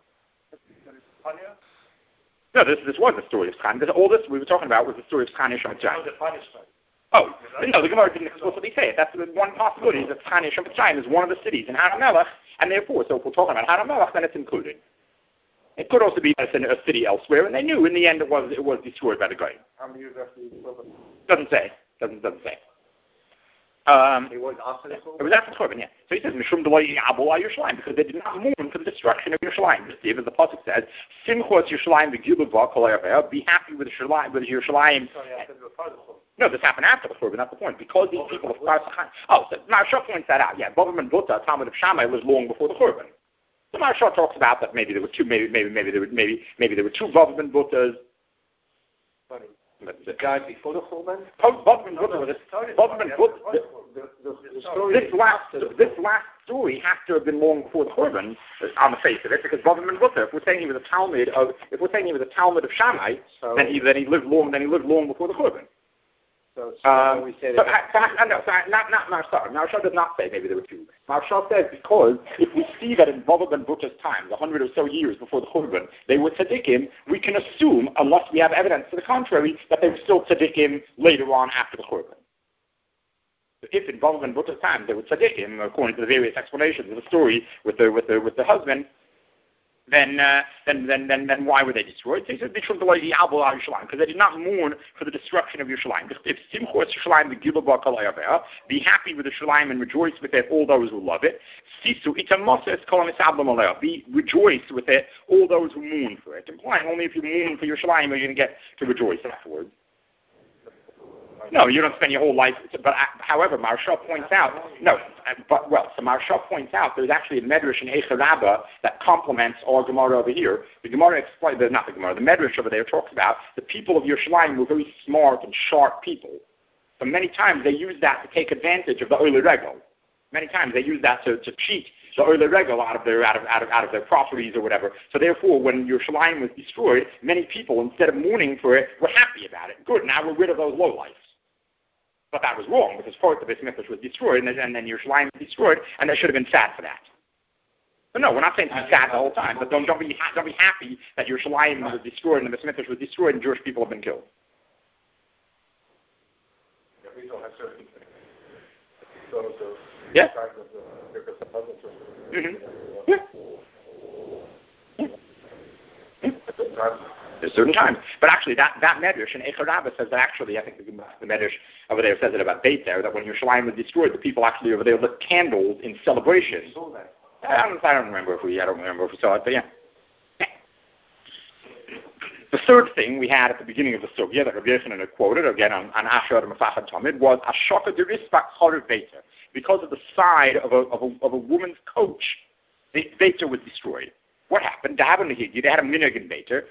No, this was the story of Chania. All this we were talking about was the story of Chania Shemachayim. Oh, no, the Gemara didn't explicitly say it. That's one possibility, is that Chania Shemachayim is one of the cities in Har HaMelech, and therefore, so if we're talking about Har HaMelech, then it's included. It could also be that it's in a city elsewhere, and they knew in the end it was destroyed by the goyim. How many years after the Korban? Doesn't say. Doesn't say. It was after the Korban? It was after the Korban, yeah. So he says, Mishum Deloy Yabul al Yerushalayim, because they did not mourn for the destruction of Yerushalayim. Just as the Pasuk says, Simchos Yerushalayim v'Giluvah kol hayaveh, be happy with Yerushalayim. No, this happened after the Korban, that's the point. Because these people of Kfar Chania. Oh, so Maharsha points that out, yeah. Bava ben Buta, Talmud of Shammai, was long before the Korban. So Maharsha talks about that maybe there were two, maybe there were two Bava ben Butas. The guy before the Korban? Bava ben Buta was this last story has to have been long before the Korban, on the face of it, because Bava ben Buta, if we're saying he was a Talmud of Shammai, then he lived long before the Korban. So not Maharshal. Maharshal does not say maybe there were two. Maharshal says because if we see that in Bava ben Butta's time, 100 or so years before the Churban, they were tzaddikim, we can assume, unless we have evidence to the contrary, that they were still tzaddikim later on after the Churban. If in Bava ben Butta's time they were tzaddikim, according to the various explanations of the story with the husband, then why were they destroyed? They said because they did not mourn for the destruction of Yerushalayim. Be happy with the Yerushalayim and rejoice with it, all those who love it. Be rejoice with it, all those who mourn for it. Implying only if you mourn for Yerushalayim are you going to get to rejoice afterwards. No, you don't spend your whole life. But however, Maharshal points out. Maharshal points out there's actually a medrash in Eicha Rabbah that complements our Gemara over here. The Gemara explains, not the Gemara, the medrash over there talks about the people of Yerushalayim were very smart and sharp people. So many times they use that to take advantage of the Oile Regel. Many times they use that to cheat the Oile Regel out of their properties or whatever. So therefore, when Yerushalayim was destroyed, many people, instead of mourning for it, were happy about it. Good, now we're rid of those lowlifes. But that was wrong, because first the Beis Mikdash was destroyed, and then Yerushalayim was destroyed, and they should have been sad for that. But no, we're not saying to be sad the whole time, but don't be happy that Yerushalayim was destroyed and the Beis Mikdash was destroyed and Jewish people have been killed. Yeah. Mm-hmm. Yeah. There's certain times. But actually, that medrash in Eicha Rabbah says that actually, I think the medrash over there says it about Beit there, that when Yerushalayim was destroyed, the people actually over there lit candles in celebration. I don't remember if we saw it, but yeah. The third thing we had at the beginning of the sugya that Rabbi Yochanan had quoted, again on Asher Mefachad Tamid, was Ashoka Derispak Chorev Beiter. Because of the side of a woman's coach, the Beiter was destroyed. What happened? They had a minhag in Beiter.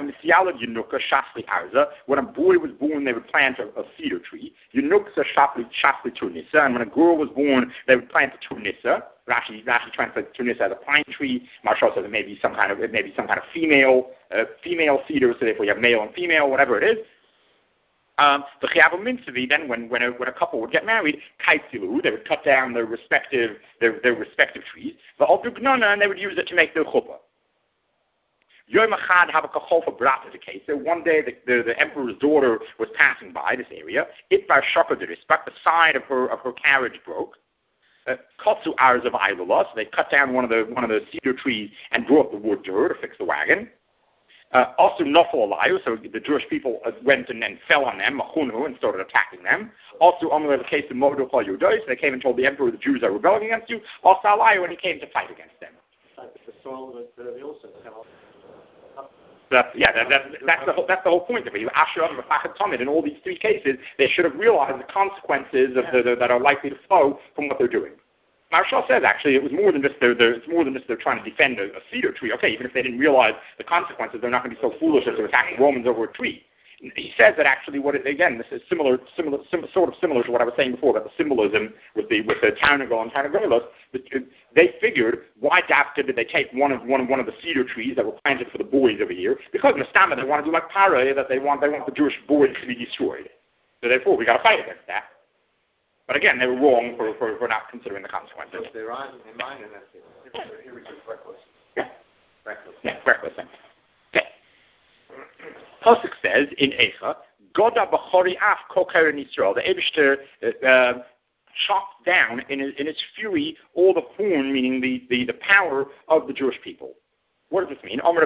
When a boy was born, they would plant a cedar tree. And when a girl was born, they would plant a turnissa. Rashi translates turnissa as a pine tree. Maharshal says it may be some kind of female cedar. So therefore, you have male and female, whatever it is. The Chayav Minsavi, then when a couple would get married, Kaitzilu, they would cut down their respective trees. And they would use it to make their chuppah. Yom Echad Habakachol Brat is the case. So one day the emperor's daughter was passing by this area. Itbar Shaka Derispak, the side of her carriage broke. Kotsu Ars of Ilola, so they cut down one of the cedar trees and brought the wood to her to fix the wagon. Also Nofel Alayu, so the Jewish people went and then fell on them, Machunu, and started attacking them. Also Omer the case of Mordechai Yudai, so they came and told the emperor the Jews are rebelling against you. Also Alayu, when he came to fight against them. The soil that they also fell. That's the whole point of it. Asher Mefachad Tamid, in all these three cases, they should have realized the consequences that are likely to flow from what they're doing. Maharshal says actually it's more than just they're trying to defend a cedar tree. Okay, even if they didn't realize the consequences, they're not going to be so foolish as to attack the Romans over a tree. He says that actually this is similar to what I was saying before about the symbolism with the Tarnagol and Tarnagolos. They figured, why did they take one of the cedar trees that were planted for the boys over here? Because in the Stama they want to do like Para, that they want the Jewish boys to be destroyed. So therefore we got to fight against that. But again, they were wrong for not considering the consequences. So they're on in mind, and that's it. Here we just reckless. Yeah. Reckless. Okay. Pasuk says in Eicha, Goda b'chori af koker in Israel. The Eibishter chopped down in its fury all the horn, meaning the power of the Jewish people. What does this mean? This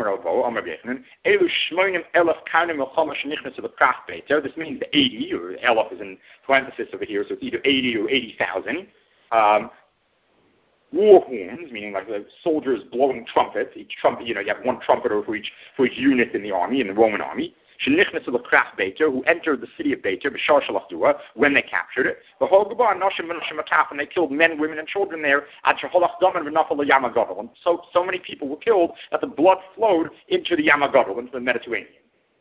means the 80, or Elef is in parenthesis over here, so it's either 80 or 80,000. War horns, meaning like the soldiers blowing trumpets. Each trumpet, you have one trumpeter for each unit in the army, in the Roman army. Who entered the city of Beiter when they captured it. And they killed men, women, and children there. And so many people were killed that the blood flowed into the Yamagodol, into the Mediterranean.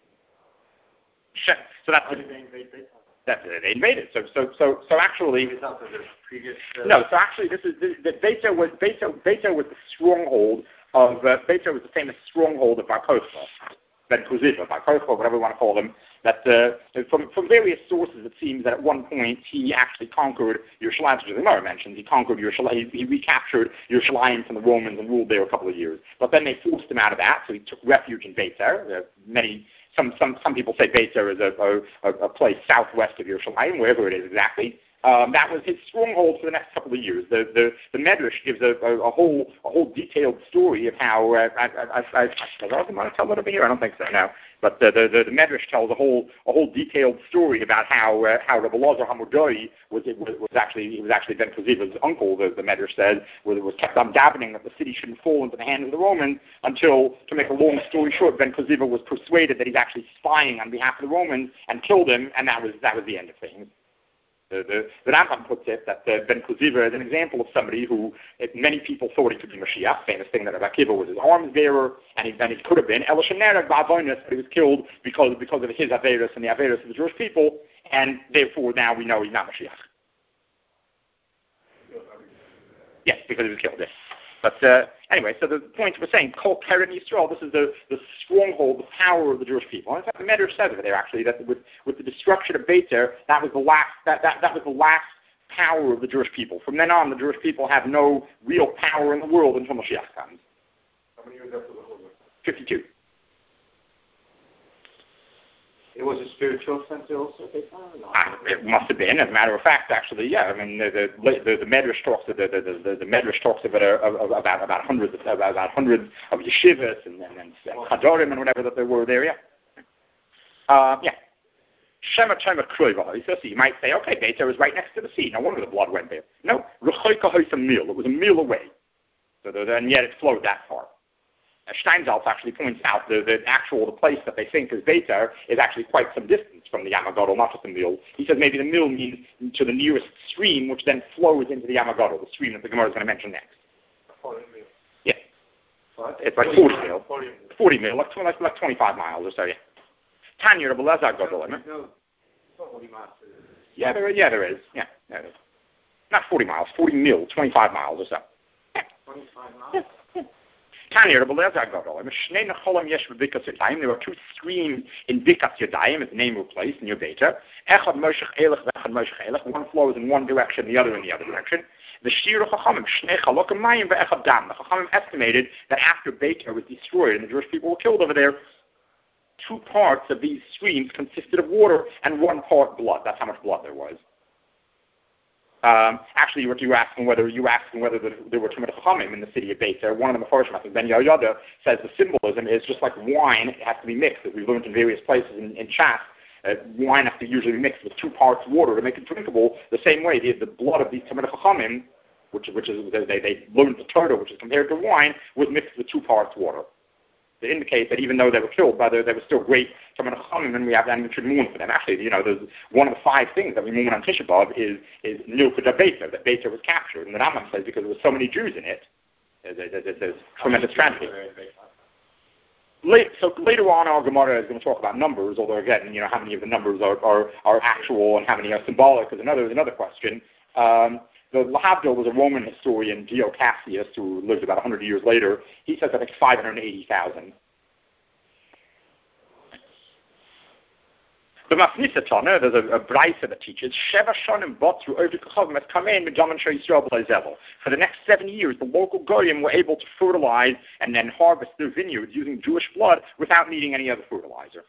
So that's they invaded. So actually, no. So actually, this is Beiter was the stronghold of Beiter was the famous stronghold of Bar Kokhba. Ben Kuziva, by Koch, whatever you want to call them, that from various sources it seems that at one point he actually conquered Yerushalayim, which the Gemara mentions. He conquered Yerushalayim, he recaptured Yerushalayim from the Romans and ruled there a couple of years. But then they forced him out of that, so he took refuge in Beitar. Some people say Beitar is a place southwest of Yerushalayim, wherever it is exactly. That was his stronghold for the next couple of years. The Medrash gives a whole detailed story of how I don't want to tell it over here. I don't think so. No, but the Medrash tells a whole detailed story about how Rabbi Elazar Hamudori was actually Ben Kuziva's uncle. The Medrash says was kept on davening that the city shouldn't fall into the hands of the Romans until, to make a long story short, Ben Kuziva was persuaded that he's actually spying on behalf of the Romans and killed him, and that was the end of things. The Rambam puts it that Ben Kuziva is an example of somebody who many people thought he could be Mashiach. Famous thing that Rabbi Akiva was his arms bearer, and he could have been Elishanerek Ba'avonis, but he was killed because of his Averis and the Averis of the Jewish people, and therefore now we know he's not Mashiach. Yes, because he was killed. Yes. But anyway, so the point we're saying, Kol Keren Yisrael, this is the stronghold, the power of the Jewish people. And in fact, the Medrash says over there actually that with the destruction of Beitar, that was the last power of the Jewish people. From then on, the Jewish people have no real power in the world until Mashiach comes. How many years after the Churban? 52. It was a spiritual center also. It must have been, as a matter of fact, actually. Yeah, I mean, the Medrash talks the Medrash talks about hundreds of yeshivas and chadorim and whatever that there were there. Yeah. Shema Kroiva. So you might say, okay, Beitar was right next to the sea. No wonder the blood went there. No, Rechoika Hois a mil. It was a mil away. And yet it flowed that far. Steinsaltz actually points out the place that they think is Beitar is actually quite some distance from the Yamagodol, not just the mill. He says maybe the mill means to the nearest stream, which then flows into the Yamagodol, the stream that the Gemara is going to mention next. 40 mil. Yeah. What? It's like 40 mil. 40 mil, like 25 miles or so, yeah. Tanya Rabbi Elazar Gadol, isn't it? No, 40 miles. Yeah, there is. Yeah, there is. Not 40 miles, 40 mil, 25 miles or so. Yeah. 25 miles? Yeah. Tanya, Rabbi Elazar Gadol. There were two streams in Bikas Yadayim, is the name of the place, near Beitar. One flows in one direction, the other in the other direction. The Chachamim estimated that after Beitar was destroyed and the Jewish people were killed over there, 2 parts of these streams consisted of water and 1 part blood. That's how much blood there was. Actually, what you were asking whether there were too many chachamim in the city of Beitar. One of the Mefarshim, I think Ben Yehoyada, says the symbolism is just like wine. It has to be mixed, as we've learned in various places in Shas. Wine has to usually be mixed with 2 parts water to make it drinkable. The same way, the blood of these Talmidei Chachamim, which is they learned the Torah, which is compared to wine, was mixed with 2 parts water. To indicate that even though they were killed, they were still great from an Chachamim, and we should mourn for them. Actually, there's one of the 5 things that we mourn on Tisha B'Av is Nilkuda Beitar, that Beitar was captured. And the Rambam says because there were so many Jews in it, there's tremendous tragedy. So later on, our Gemara is going to talk about numbers, although again, how many of the numbers are actual and how many are symbolic is another question. The Lahavdil was a Roman historian, Dio Cassius, who lived about 100 years later. He says I think 580,000. The Masnisa Tana, there's a Braisa that teaches, Sheva Shonim Botru Ovikachavim as Kamein Medaman Shah Yisrael B'Lezevel. For the next 7 years, the local Goyim were able to fertilize and then harvest their vineyards using Jewish blood without needing any other fertilizer.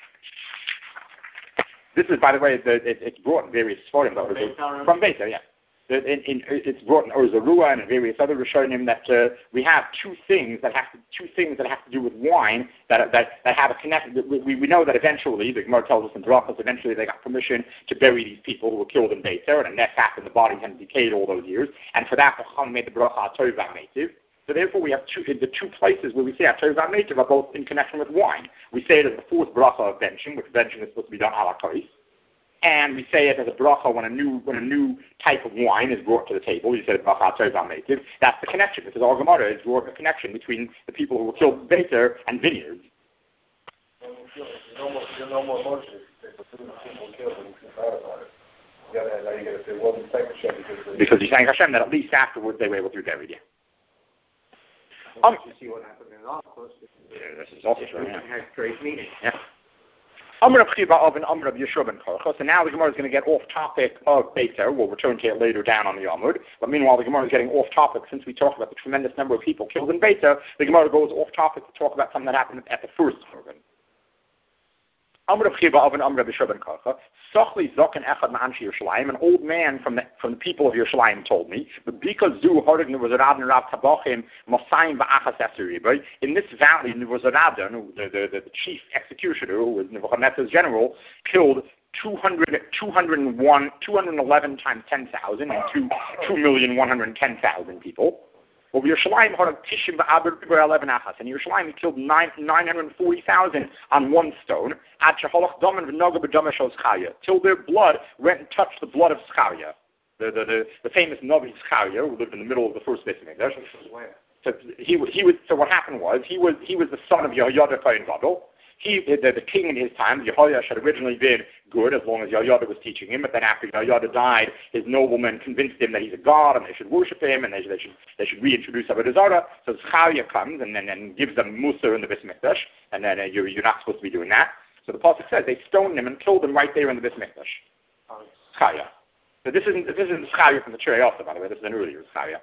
This is, by the way, it's brought in various Sforim from Beitar, yeah. It's brought in Ozarua and various other Rishonim that we have two things that have to do with wine that have a connection. We know that eventually, the Gemara tells us in Brachos, eventually they got permission to bury these people who were killed in Beitar, and a net happened, the bodies hadn't decayed all those years, and for that the Chacham made the bracha Tov V'Meitiv. So therefore, we have the 2 places where we say Tov V'Meitiv are both in connection with wine. We say it as the 4th bracha of benching, which benching is supposed to be done ala kois. And we say it as a bracha when a new type of wine is brought to the table. You say bracha Tov V'Meitiv. That's the connection, because our Gemara is drawing a connection between the people who were killed in Beitar and vineyards. No more Moshe. Because you thank Hashem that at least afterwards they were able to be buried. Yeah. You see what happened in Arcos. This is also true. It has great meaning. Yeah. Amr Chiba of an Amr of Yeshua ben Korcha. So now the Gemara is going to get off topic of Beiter. We'll return to it later down on the Amud. But meanwhile, the Gemara is getting off topic since we talked about the tremendous number of people killed in Beiter. The Gemara goes off topic to talk about something that happened at the first Korban. Amr of Chiba of an Amr of Yeshua ben Korcha. Sochli Zokan Echad Ma'anshi Yerushalayim. An old man from the people of Yerushalayim told me, because Zu Horignu was Radin Rav Tabachim Mosayim Ba'achas Eseribai. In this valley, Nebuchadnezzar, the chief executioner, who was Nebuchadnezzar's general, killed 211 times 10,000 and 2,110,000 people. Over Yerushalayim, and Yerushalayim he killed 940,000 on one stone. Till their blood went and touched the blood of Zechariah, the famous Navi Zechariah, who lived in the middle of the first Beit Hamikdash. So what happened was he was the son of Yehoiada Kohen Gadol. The king in his time, Yehoiash, had originally been good as long as Yehoiada was teaching him, but then after Yehoiada died, his noblemen convinced him that he's a god and they should worship him and they should reintroduce Avodah Zarah. So Zechariah comes and gives them Musa in the Beit Hamikdash, and then you're not supposed to be doing that. So the pasuk says they stoned him and killed him right there in the Beit Hamikdash. Zechariah. So this isn't Zechariah from the Cherei also, by the way. This is an earlier Zechariah.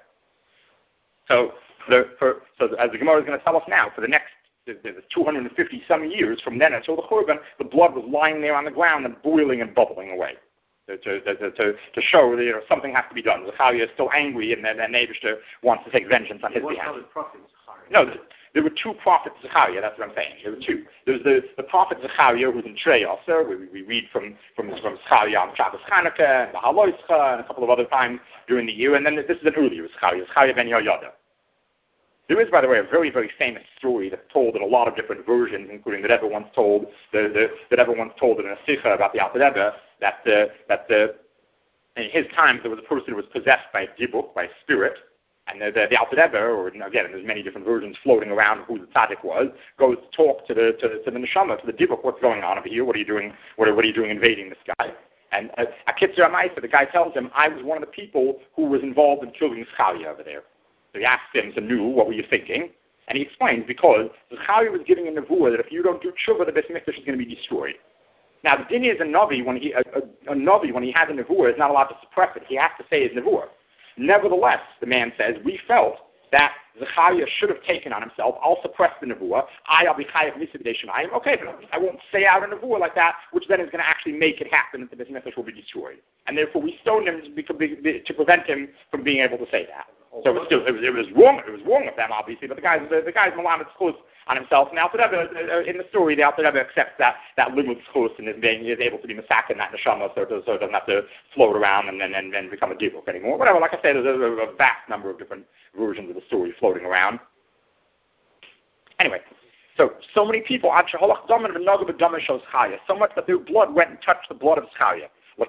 So as the Gemara is going to tell us now, for the next 250 some years from then until the Churban, the blood was lying there on the ground and boiling and bubbling away. To show that something has to be done. Zechariah is still angry, and then Nebuchadnezzar wants to take vengeance on his behalf. No, there were two prophets Zechariah. That's what I'm saying. There were two. There's the prophet Zechariah, who's in Cherei also. We read from Zechariah on Shabbos Chanukah and the Haloischa and a couple of other times during the year. And then this is an earlier Zechariah ben Yehoiada. There is, by the way, a very, very famous story that's told in a lot of different versions, including the Rebbe once told in a Sikha about the Alter Rebbe that in his time there was a person who was possessed by a dibuk, by a spirit, and the Alter Rebbe, or again, there's many different versions floating around who the tzaddik was, goes to talk to the neshama, to the dibuk, what's going on over here? What are you doing? What are you doing invading this guy? And Akitzur Amaisa, the guy tells him, I was one of the people who was involved in killing Zechariah over there. So he asked him to know, what were you thinking? And he explains, because Zechariah was giving a nevuah that if you don't do tshuva, the Beit Hamikdash is going to be destroyed. Now, the din is a navi, when he has a nevuah, is not allowed to suppress it. He has to say his nevuah. Nevertheless, the man says, we felt that Zechariah should have taken on himself, I'll suppress the nevuah, I'll be chayav mitzvah. Okay, but I won't say out a nevuah like that, which then is going to actually make it happen that the Beit Hamikdash will be destroyed. And therefore we stoned him to prevent him from being able to say that. So it was wrong. It was wrong of them, obviously. But the guy's malamed schus on himself. And Alter Rebbe, in the story, the Alter Rebbe accepts that limud schus and is able to be masak in that neshama, so it doesn't have to float around and become a dibuk anymore. Whatever. Like I said, there's a vast number of different versions of the story floating around. Anyway, so many people, so much that their blood went and touched the blood of Zechariah.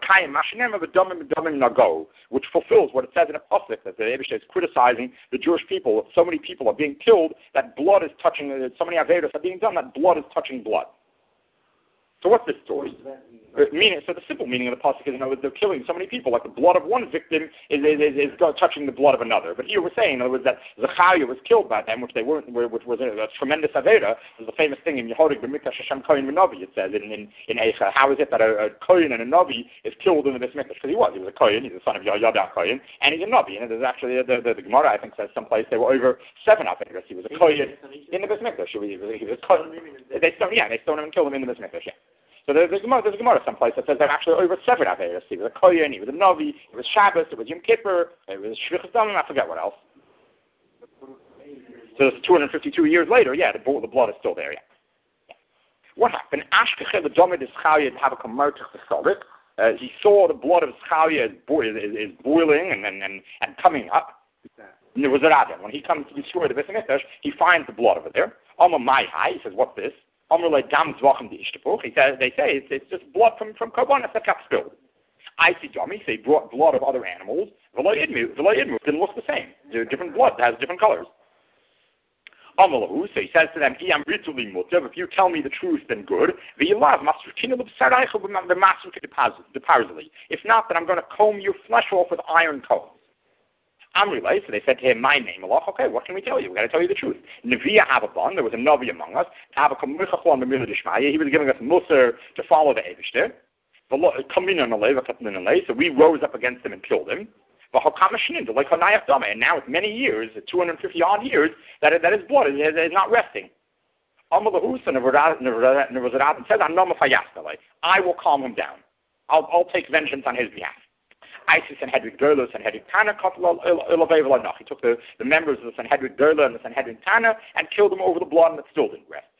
Which fulfills what it says in a pasuk that the Eibishter is criticizing the Jewish people. So many people are being killed that blood is touching. So many averos are being done that blood is touching blood. So what's this story? So the simple meaning of the pasuk is, they're killing so many people. Like the blood of one victim is touching the blood of another. But here we're saying, in other words, that Zechariah was killed by them, which they weren't, which was a tremendous avera. There's the famous thing in Yehorig b'mikdash Hashem Kohen v'Navi. It says in Eicha, how is it that a Kohen and a Navi is killed in the Beit Hamikdash? Because he was a Kohen. He's the son of Yehoiada Kohen, and he's a Navi. And there's actually the Gemara, I think, says someplace there were over 7 averas. He was a Kohen in the Beit Hamikdash. He was a Kohen. They stoned him and killed him in the Beit Hamikdash. Yeah. So there's a Gemara someplace that says there are actually over 7 averos. He was a Kohen, he was a Navi, it was Shabbos, it was Yom Kippur, it was Shvichas Damim, I forget what else. So it's 252 years later, the blood is still there, What happened? Ashkeche the Domed is Zechariah have a commercial to he saw the blood of Zechariah is boiling and coming up. And there was a Radin. When he comes to destroy the Beit Hamikdash, he finds the blood over there. Amma Mai Hai, he says, what's this? He says, they say it's just blood from Karbonis that got spilled. I see dummy, they brought blood of other animals. V'lo Idmu didn't look the same. They're different blood, it has different colors. So he says to them, if you tell me the truth, then good. If not, then I'm going to comb your flesh off with iron combs. Amrilay, so they said to him, my name, Allah, okay, what can we tell you? We've got to tell you the truth. Neviah Hababon, there was a Navi among us. He was giving us Musar to follow the Eibishter. So we rose up against him and killed him. And now it's many years, 250 odd years, that his blood is not resting. I will calm him down. I'll take vengeance on his behalf. Isis and Sanhedrin Gerla, Sanhedrin Tana, he took the members of the Sanhedrin Gerla and the Sanhedrin Tana and killed them over the blood, and it still didn't rest.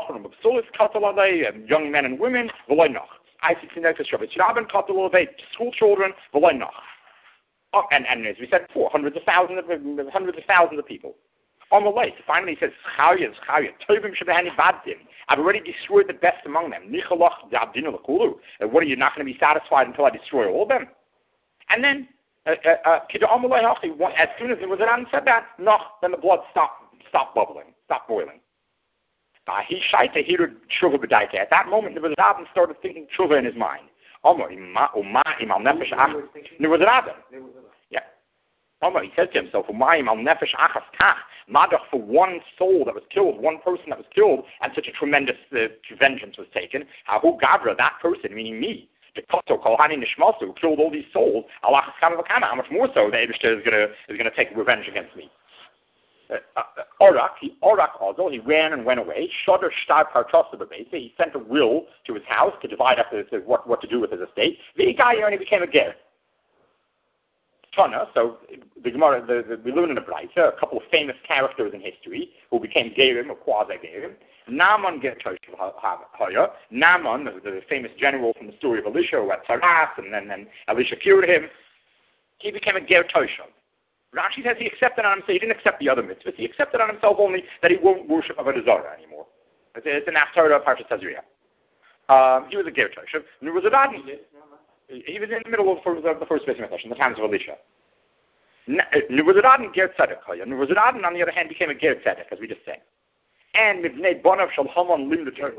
Young men and women, Isis and school children, and as we said before, hundreds of thousands of people. On the lake, finally he says, I've already destroyed the best among them. What are you not going to be satisfied until I destroy all of them? And then, as soon as the Wazir said that, then the blood stopped bubbling, stopped boiling. At that moment, the Wazir started thinking tshuva in his mind. Yeah. He says to himself, for one soul that was killed, one person that was killed, and such a tremendous vengeance was taken, that person, meaning me, the Koto Kolhani Nishmasu, killed all these souls, how much more so the Eibishter is going to take revenge against me. He ran and went away. He sent a will to his house to divide up what to do with his estate. The guy became a ger. Tana, so the Gemara, we learn in the Braita, a couple of famous characters in history who became gerim or quasi-gerim. Naaman ger Toshel. Naaman, the famous general from the story of Elisha, who had Saras, and then Elisha cured him. He became a ger Toshel. Rashi says he accepted on himself. He didn't accept the other mitzvahs. He accepted on himself only that he won't worship Avodah Zarah anymore. It's an Haftarah of Parshas Tazria. He was a ger Toshel. And there was a he was in the middle of the first Beis Mikdash in the times of Elisha. Nivuzaradan ger tzedek. Nivuzaradan, on the other hand, became a ger tzedek, as we just said. And Mibnei Bonav shel Haman lim the Torah.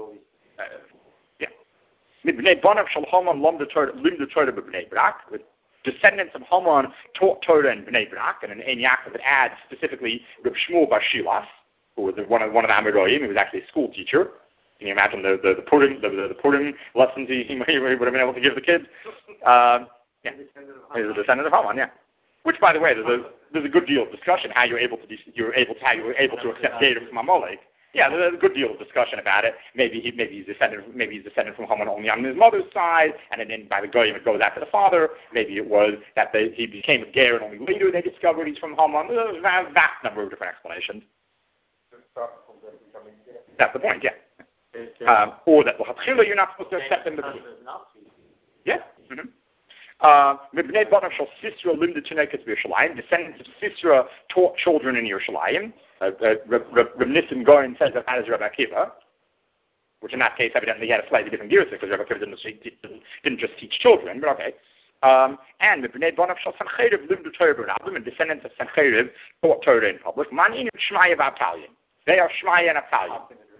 Mibnei Bonav shel Haman lim the Torah b'Bnei Brak. With descendants of Haman taught Torah in Bnei Brak, and in Ein Yaakov it adds specifically Reb Shmuel Bar Shilas, who was one of the Amoraim. He was actually a school teacher. Can you imagine the Purim lessons he would have been able to give the kids? He's a descendant of Haman, yeah. Which, by the way, there's a good deal of discussion how you're able to accept data from Amalek. Yeah, there's a good deal of discussion about it. Maybe he's descended from Haman only on his mother's side, and then by the Goyim it goes after the father. Maybe it was that he became a ger and only later they discovered he's from Haman. There's a vast number of different explanations. That's the point, yeah. Or that you're not supposed to accept them. Yeah. Mibnei Bonav shel Sisra limded Tinekes b'Yerushalayim. Descendants of Sisra taught children in Yerushalayim. Reb Nissen Goyen says that is Rabbi Akiva, which in that case evidently he had a slightly different view because Rabbi Akiva didn't just teach children, but okay. And Mibnei Bonav shel Sancheriv limded Torah b'Rabim, and descendants of Sancheriv taught Torah in public. Manin Shmaya v'Avtalyon. They are Shmaya and Avtalyon.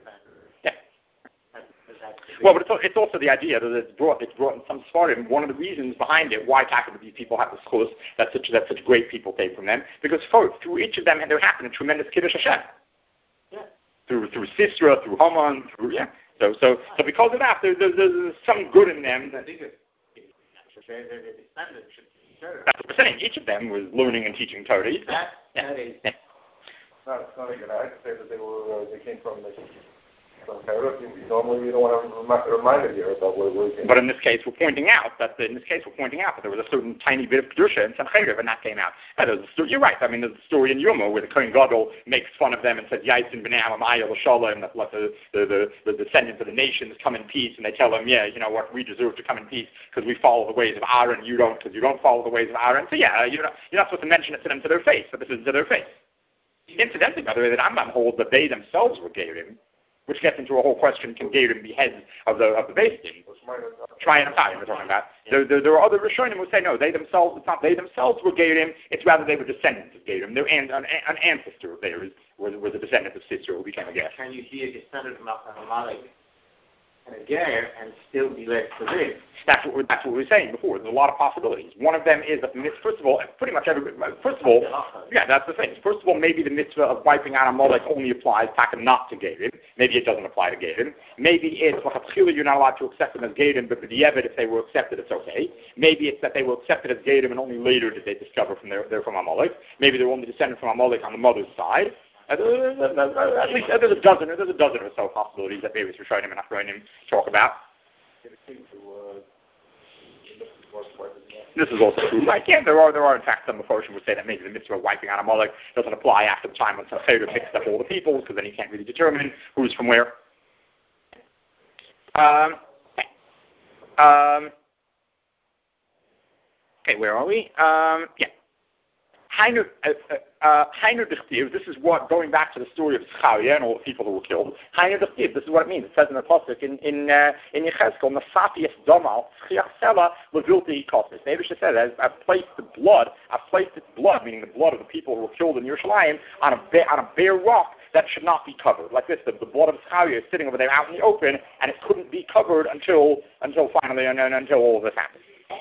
Well, but it's also the idea that it's brought in some Sfarim. One of the reasons behind it, why these people have this chus, that such great people came from them, because through each of them there happened a tremendous Kiddush Hashem. Yeah. Through Sisra, through Haman, So because of that, there's some good in them. That's what we're saying. Each of them was learning and teaching Torah. That is. It's not a good idea to say that they came from normally we don't want to remind you about where we came. But in this case, we're pointing out that there was a certain tiny bit of Kedusha in Sancheriv, and that came out. You're right. I mean, there's a story in Yoma where the Kohen Gadol makes fun of them and says, Yaitzin b'nei Amamaya l'shalom, that let the descendants of the nations come in peace, and they tell them, yeah, you know what, we deserve to come in peace because we follow the ways of Aaron, you don't, because you don't follow the ways of Aaron. So yeah, you're not supposed to mention it to them to their face, but this is to their face. Incidentally, by the way, that Rambam holds that they themselves were Gerim, which gets into a whole question: can Gerim be heads of the Beis Din? Shmaya and Avtalyon we're talking about. There are other Rishonim who say no, it's not they themselves were Gerim. It's rather they were descendants of Gerim. An ancestor of theirs was a descendant of Sisera who became a Ger. Can you see a descendant from Amalek? and a ger and still be left for this. That's what we were saying before. There's a lot of possibilities. One of them is that the mitzvah, first of all, that's the thing. First of all, maybe the mitzvah of wiping out a molech only applies not to Gerim. Maybe it doesn't apply to Gerim. Maybe it's you're not allowed to accept them as Gerim, but the Yevid, if they were accepted, it's okay. Maybe it's that they were accepted as Gerim and only later did they discover they're from Amalek. Maybe they're only descended from Amalek on the mother's side. At least there's a dozen or so possibilities that various Rishonim and Achronim talk about. This is also true. Right? Yeah, there are in fact some Mephoshim would say that maybe the mitzvah of wiping out Amalek doesn't apply after the time when Sancheriv mixed up all the peoples, because then you can't really determine who's from where. Okay, where are we? Yeah. This is what, going back to the story of Zechariah and all the people who were killed, this is what it means. It says in the Pasuk in Yechezkel, Nasafias Domal, Schiach Sela, Levilti Kosmis. The Abisha says, I've placed its blood, meaning the blood of the people who were killed in Yerushalayim, on a bare rock that should not be covered. Like this, the blood of Zechariah is sitting over there out in the open, and it couldn't be covered until finally, until all of this happened.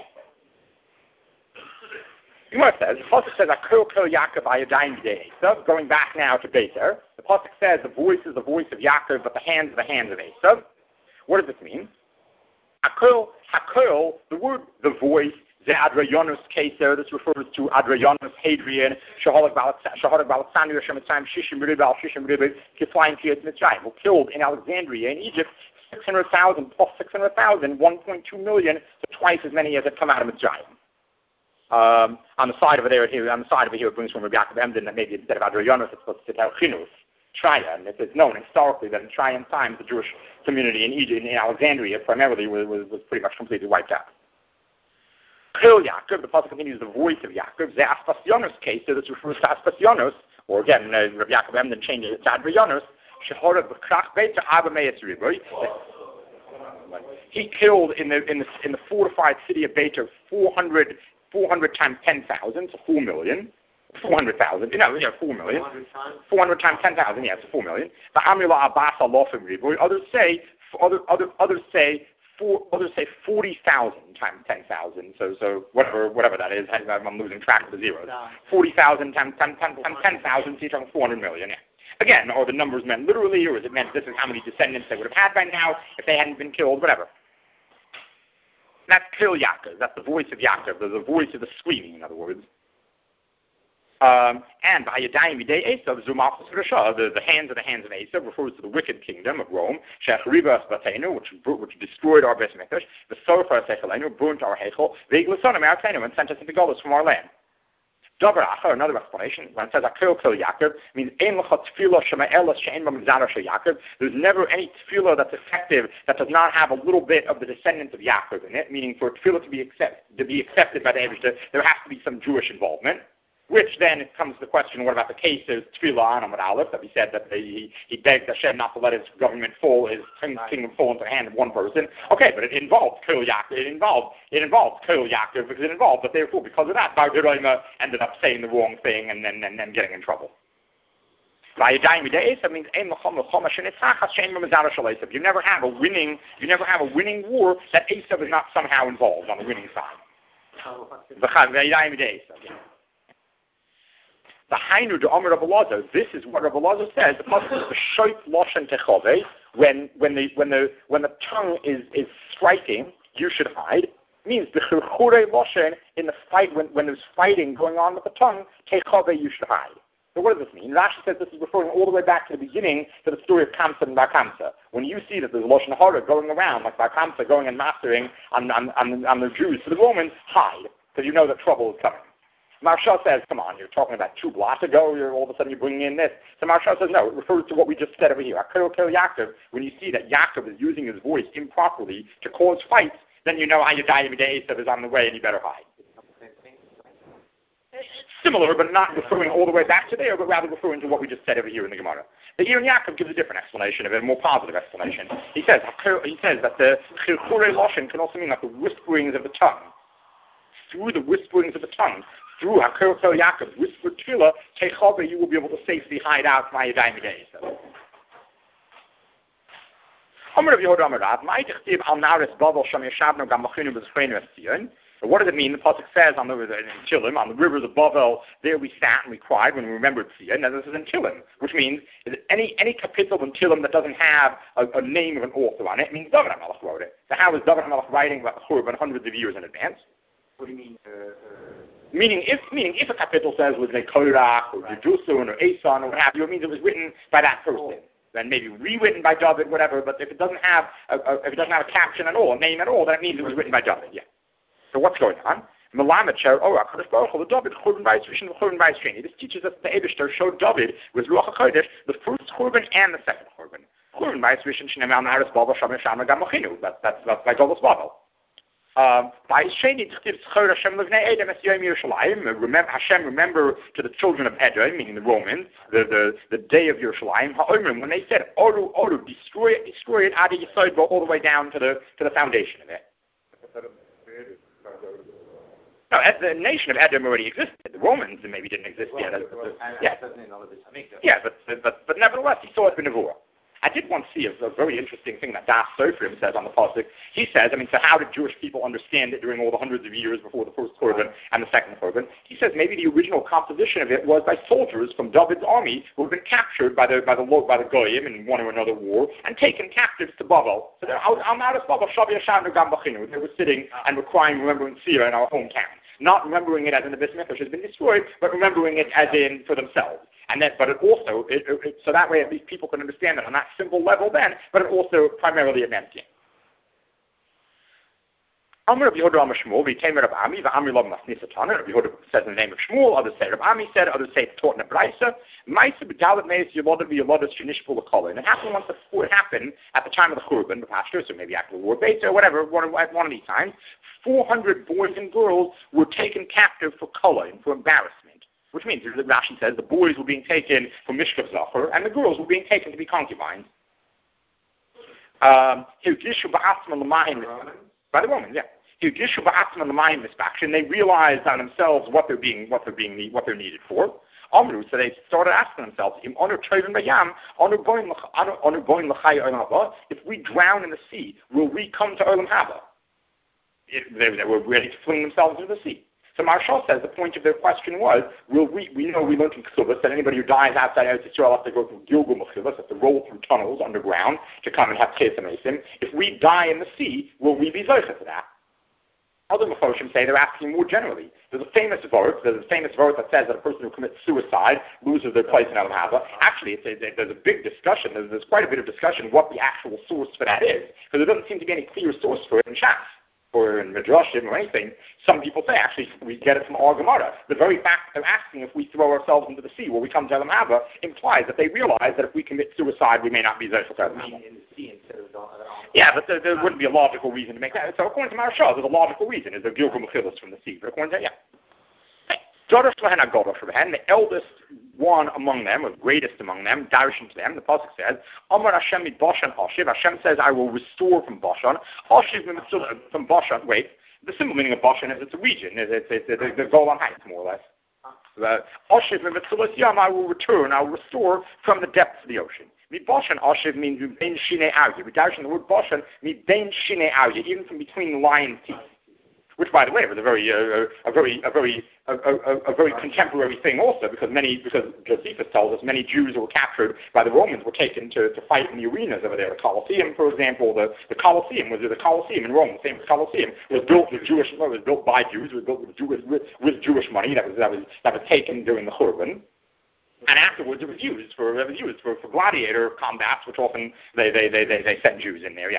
Gemara says, the Pasuk says, Akol Kol Yaakov Ayadayim B'dei Esav. Going back now to Beiter, the Pasuk says the voice is the voice of Yaakov, but the hands are the hands of Esav. What does this mean? Hakol, the word, the voice, the Adrayonus Keser, this refers to Adrayonus Hadrian, Shaharak Balaksandria, Shemitzayim, Shishim Ribel, Kiflayim Kiyat Mitzrayim, who killed in Alexandria in Egypt 600,000 plus 600,000, 1.2 million, so twice as many as had come out of Mitzrayim. On the side of it here, it brings from Rabbi Yaakov Emden that maybe instead of Adrayonus, it's supposed to sit out Chinus, Traya, and it's known historically that in Trajan times the Jewish community in Egypt, in Alexandria, primarily was pretty much completely wiped out. Kil Yaakov, the Pasuk continues, the voice of Yaakov, the Aspasionos case, so this refers to Aspasionos, or again, Rabbi Yaakov Emden changes it to Adrayonus, Shehorah B'krach Beit Arba Meis Riboy. He killed in the fortified city of Beiter 400 times 10,000, so 4 million. 400,000, 4 million. 400 times 10,000, it's 4 million. The Amila Abbas Alofim Riboy. Others say 40,000 times 10,000. So whatever that is, I'm losing track of the zeros. 40,000 times 10,000, so you're talking 400 million. Yeah. Again, are the numbers meant literally, or is it meant this is how many descendants they would have had by now if they hadn't been killed? Whatever. That's Kil Yaakov. That's the voice of Yaakov. The voice of the screaming, in other words. And by Yadayim B'dei Esav, Zumachos Rasha, the hands of Esav refers to the wicked kingdom of Rome, Shechribas Batenu, which destroyed our Beis Mikdash, the Sorfa Sechelenu, burnt our Heichel, Veiglasonim Artenu, and sent us into Golos from our land. Davar Achar, another explanation, when it says Akil Kil Yaakov, means Ein L'cha Tefillah Shema Elas She'en B'Migdara Shel Yaakov. There's never any tefillah that's effective that does not have a little bit of the descendants of Yaakov in it, meaning for tefillah to be accepted by the Eibishter, there has to be some Jewish involvement. Which then it comes to the question, what about the case of Tefillah on Amud Aleph, that we said that he begged Hashem not to let his government fall, his kingdom fall into the hand of one person. Okay, but it involved Kil Yaakov. It involved Kil Yaakov because it involved, but therefore because of that, Bar Diraima ended up saying the wrong thing and then getting in trouble. Vayadayim B'dei Esav means you never have a winning war that Esav is not somehow involved on the winning side. Vayadayim B'dei Esav. The Hainu de Omer Rabbi Elazar. This is what Rabbi Elazar says. The pasuk is the Shoit Loshen Techove. When the tongue is striking, you should hide. Means the Churchure Loshen in the fight when there's fighting going on with the tongue, Techove, you should hide. So what does this mean? Rashi says this is referring all the way back to the beginning to the story of Kamsa and Bar Kamsa. When you see that there's Loshen Hara going around, like Bar Kamsa going and mastering on the Jews to the Romans, hide because you know that trouble is coming. Maharsha says, come on, you're talking about 2 blocks ago, all of a sudden you're bringing in this. So Maharsha says, no, it refers to what we just said over here. Akil Yaakov, when you see that Yaakov is using his voice improperly to cause fights, then you know Ayadayim B'dei Esav is on the way and you better hide. It's similar, but not referring all the way back to there, but rather referring to what we just said over here in the Gemara. The Iron Yaakov gives a different explanation of it, a more positive explanation. He says that the Chirchure Loshen can also mean like the whisperings of the tongue. Through the whisperings of the tongue, through Hakol Kol Yaakov, whispered tefillah, Techove, you will be able to safely hide out from Ayadayim B'dei Esav. So what does it mean? The pasuk says in Tilim, on the rivers of Bavel, there we sat and we cried when we remembered Tzia. Now this is in Tilim, which means any kapitel in Tilim that doesn't have a name of an author on it means David HaMelech wrote it. So how is David HaMelech writing about Churban hundreds of years in advance? What do you mean? Meaning if a kapitel says was Korach or Jedusun or Asan or what have you, it means it was written by that person. Then maybe rewritten by David, whatever. But if it doesn't have a caption at all, a name at all, then it means it was written by David. Yeah. So what's going on? This teaches us the Eibishter showed David with Ruach HaKodesh the first Churban and the second Churban. That's by Golos Bavel. Remember to the children of Edom, meaning the Romans, the day of Yerushalayim, when they said, Oru, destroy it, Adi Yisod, go all the way down to the foundation of it. No, the nation of Edom already existed. The Romans maybe didn't exist yet. But nevertheless, he saw it in Nevuah. I did once see a very interesting thing that Das Sofrim says on the pasuk. He says, so how did Jewish people understand it during all the hundreds of years before the first Korban and the second Korban? He says maybe the original composition of it was by soldiers from David's army who had been captured by the Goyim in one or another war and taken captives to Bavel. So they were sitting and were crying, remembering Tzia in our hometown. Not remembering it as in the Beit Mikdash has been destroyed, but remembering it as in for themselves. But it also, so that way at least people can understand it on that simple level then, but it also primarily it meant it. Rabbi Yehuda Amar Shmuel, v'Tamer Rabbi Ami, v'Amri Lo Masnisatan. Rabbi Yehuda says in the name of Shmuel, others say Rabbi Ami said, others say it taught in a Braisa. Ma'aseh b'Dalet Meis Yolodah v'Yolodah Shenishpu l'Kolin. And it happened once before it happened at the time of the Churban, the Pastor, so maybe after the war base or whatever, one of these times, 400 boys and girls were taken captive for Kolin, for embarrassment. Which means, as Rashi says, the boys were being taken for Mishkav Zachor, and the girls were being taken to be concubines. By the Romans, yeah. They realized on themselves what they're needed for. So they started asking themselves, if we drown in the sea, will we come to Olam Haba? They were ready to fling themselves into the sea. So Marshall says the point of their question was, we know we learned in Ksubas that anybody who dies outside Eretz Yisrael has to go through Gilgul Mechilus, has to roll through tunnels underground to come and have Chesed Mesim. If we die in the sea, will we be Zocha for that? Other Mefoshim say they're asking more generally. There's a famous verse that says that a person who commits suicide loses their place in Olam Haba. Actually, there's a big discussion, there's quite a bit of discussion what the actual source for that is, because there doesn't seem to be any clear source for it in Shas or in Midrashim or anything. Some people say, actually, we get it from Ar Gemara. The very fact they're asking if we throw ourselves into the sea, will we come to Olam Haba, implies that they realize that if we commit suicide, we may not be Zochel to Olam Haba. Yeah, but there wouldn't be a logical reason to make that. So according to Marshall, there's a logical reason. There's a Gilgul Mechilus from the sea. But according to, yeah. The eldest one among them, or greatest among them, Darshan to them, the pasuk says, Amar Hashem mid Bashan Hashiv. Hashem says, I will restore from Bashan. Hashiv from Bashan. Wait, the simple meaning of Bashan is it's a region. It's the Golan Heights, more or less. Hashiv Mitzulus Yam. I will return. I will restore from the depths of the ocean. Bashan Hashiv means Midain Shine Arya. Darshan the word Bashan Midain Shine Arya, even from between the lion's teeth. Which, by the way, was a very contemporary thing also, because Josephus tells us many Jews who were captured by the Romans were taken to fight in the arenas over there. The Colosseum, for example, the Colosseum in Rome. The same Colosseum was built by Jews. It was built with Jewish money that was taken during the Churban. And afterwards, it was used for gladiator combats, which often they sent Jews in there. Yeah.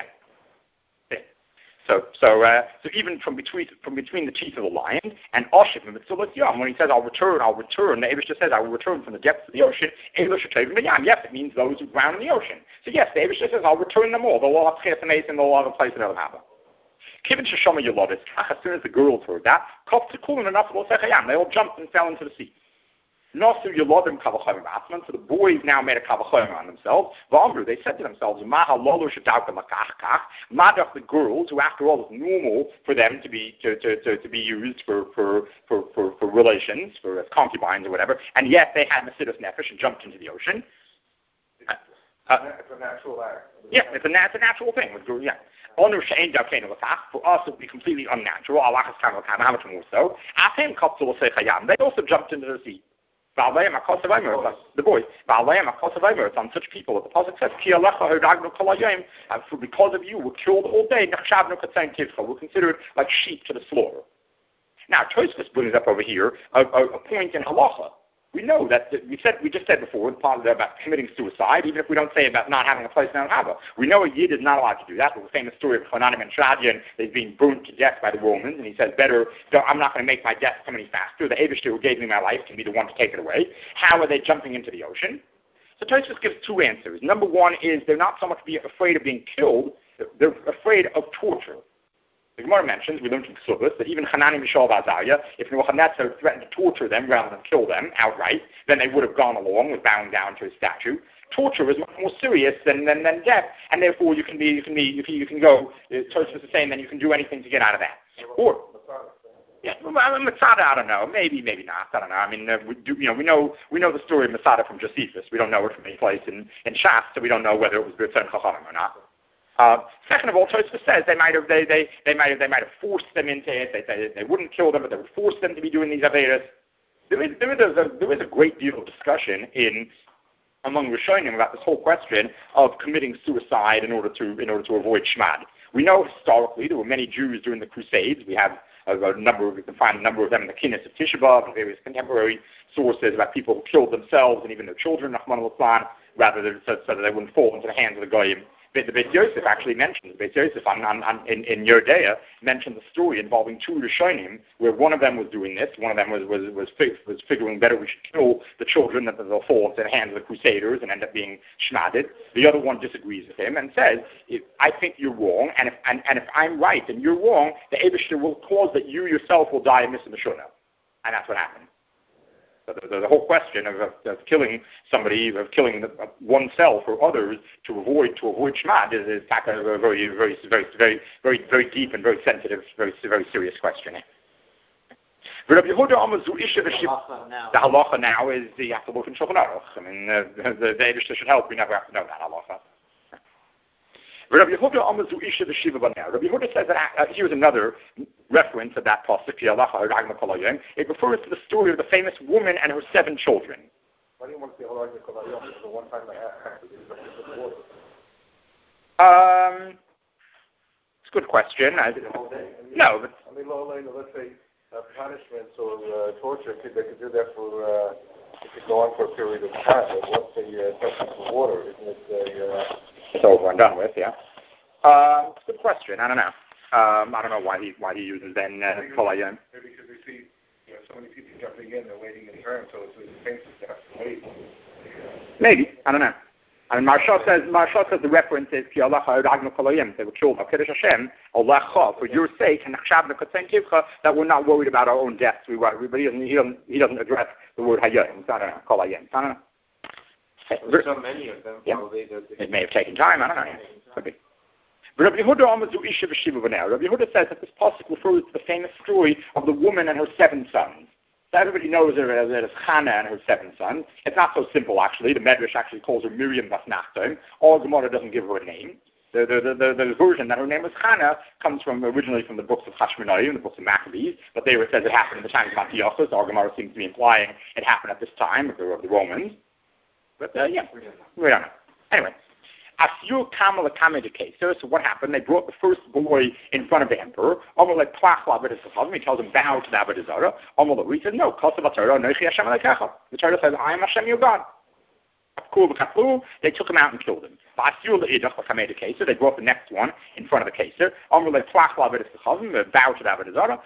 So even from between the teeth of the lion and Oshiv and Mitzulus Yam, when he says I'll return, the Eibush says I will return from the depths of the ocean. Yes, it mean those who drown in the ocean. So yes, the Eibush says I'll return them all. They'll all have Chesed Mesim, they'll all have a place in Olam Haba. As soon as the girls heard that, they all jumped and fell into the sea. So the boys now made a kavachomer on themselves. They said to themselves, the girls, who after all is normal for them to be used for relations, for as concubines or whatever, and yet they had Mesidus Nefesh and jumped into the ocean. It's a natural act. Yeah, it's a natural thing. Yeah. For us, it would be completely unnatural. How much more so? They also jumped into the sea. The boys. It's on such people. The Pasuk says, because of you, we're killed all day. We're considered like sheep to the slaughter. Now, Tosfos brings up over here a point in halacha. We know that we just said before about committing suicide, even if we don't say about not having a place in Al Haba. We know a Yid is not allowed to do that. There's a famous story of Chonanim and Shadian. They've been burnt to death by the Romans, and he says, I'm not going to make my death come any faster. The Eibishter who gave me my life can be the one to take it away. How are they jumping into the ocean? So Tosfos gives two answers. Number one is they're not so much afraid of being killed, they're afraid of torture. The Gemara mentions, we learned from Ksubas, that even Hanani, Mishael, Azariah, if Nebuchadnezzar threatened to torture them rather than kill them outright, then they would have gone along with bowing down to his statue. Torture is much more serious than death, and therefore you can go. Tosfos is saying then you can do anything to get out of that. Or Masada, I don't know. Maybe not. I don't know. I mean, we know the story of Masada from Josephus. We don't know it from any place in Shas, so we don't know whether it was B'Tzon Chachamim or not. Second of all, Tosfos says they might have forced them into it. They wouldn't kill them, but they would force them to be doing these averas. There is a great deal of discussion among Rishonim about this whole question of committing suicide in order to avoid shmad. We know historically there were many Jews during the Crusades. We have we can find a number of them in the Kinnis of Tisha B'Av and various contemporary sources about people who killed themselves and even their children, Rahman al-Islam, rather than so that they wouldn't fall into the hands of the Goyim. The Beis Yosef actually mentions, in Yerdea, mentions a story involving two Rishonim where one of them was doing this, one of them was figuring better we should kill the children that they'll fall into the hands of the Crusaders and end up being shmaded. The other one disagrees with him and says, I think you're wrong, and if I'm right and you're wrong, the Eibishter will cause that you yourself will die in Misa Meshuna. And that's what happened. So the whole question of killing somebody, of killing oneself or others to avoid shmad is a very deep and very sensitive, very serious question. The halacha now is you have to look in Shulchan Aruch. I mean, the Eibishter should help. We never have to know that halacha. Rabbi Yehuda says that here's another reference of that pasuk. It refers to the story of the famous woman and her 7 children. Why do you want to say Halagna Kol Hayom? Because the one time I have to do the water. It's a good question. No, but I mean, let's say punishments or torture. They could do that for. It could go on for a period of time. But once they touch the water, isn't it? It's over and done with, yeah. It's a good question. I don't know. I don't know why he uses then Kol Hayom. Maybe because we see so many people jumping in, they're waiting in turn, so it's painful to have to wait. Maybe, I don't know. I mean, Marshal says the reference is Ki Allah Ha'Ragnu Kol Hayom. They were killed by Kiddush Hashem, Allah for your sake, and that we're not worried about our own deaths. But he doesn't address the word Hayom. I don't know. Kol Hayom. I don't know. There's so many of them. Yeah. It may have taken time. I don't know. Could be. Rabbi Yehuda says that this pasuk refers to the famous story of the woman and her 7 sons. So everybody knows that it's Hannah and her 7 sons. It's not so simple, actually. The Medrash actually calls her Miriam Bas Nachton. All Gemara doesn't give her a name. The version that her name was Hannah comes originally from the books of Hashmonaim and the books of Maccabees, but there it says it happened in the time of Antiochus. All Gemara seems to be implying it happened at this time of the Romans. But we don't know. Anyway, so what happened? They brought the first boy in front of the emperor. He tells him, bow to the Avodah Zarah. He says, no, the Torah says, I am Hashem your God. They took him out and killed him. They brought the next one in front of the Keser. Bow to the Avodah Zarah.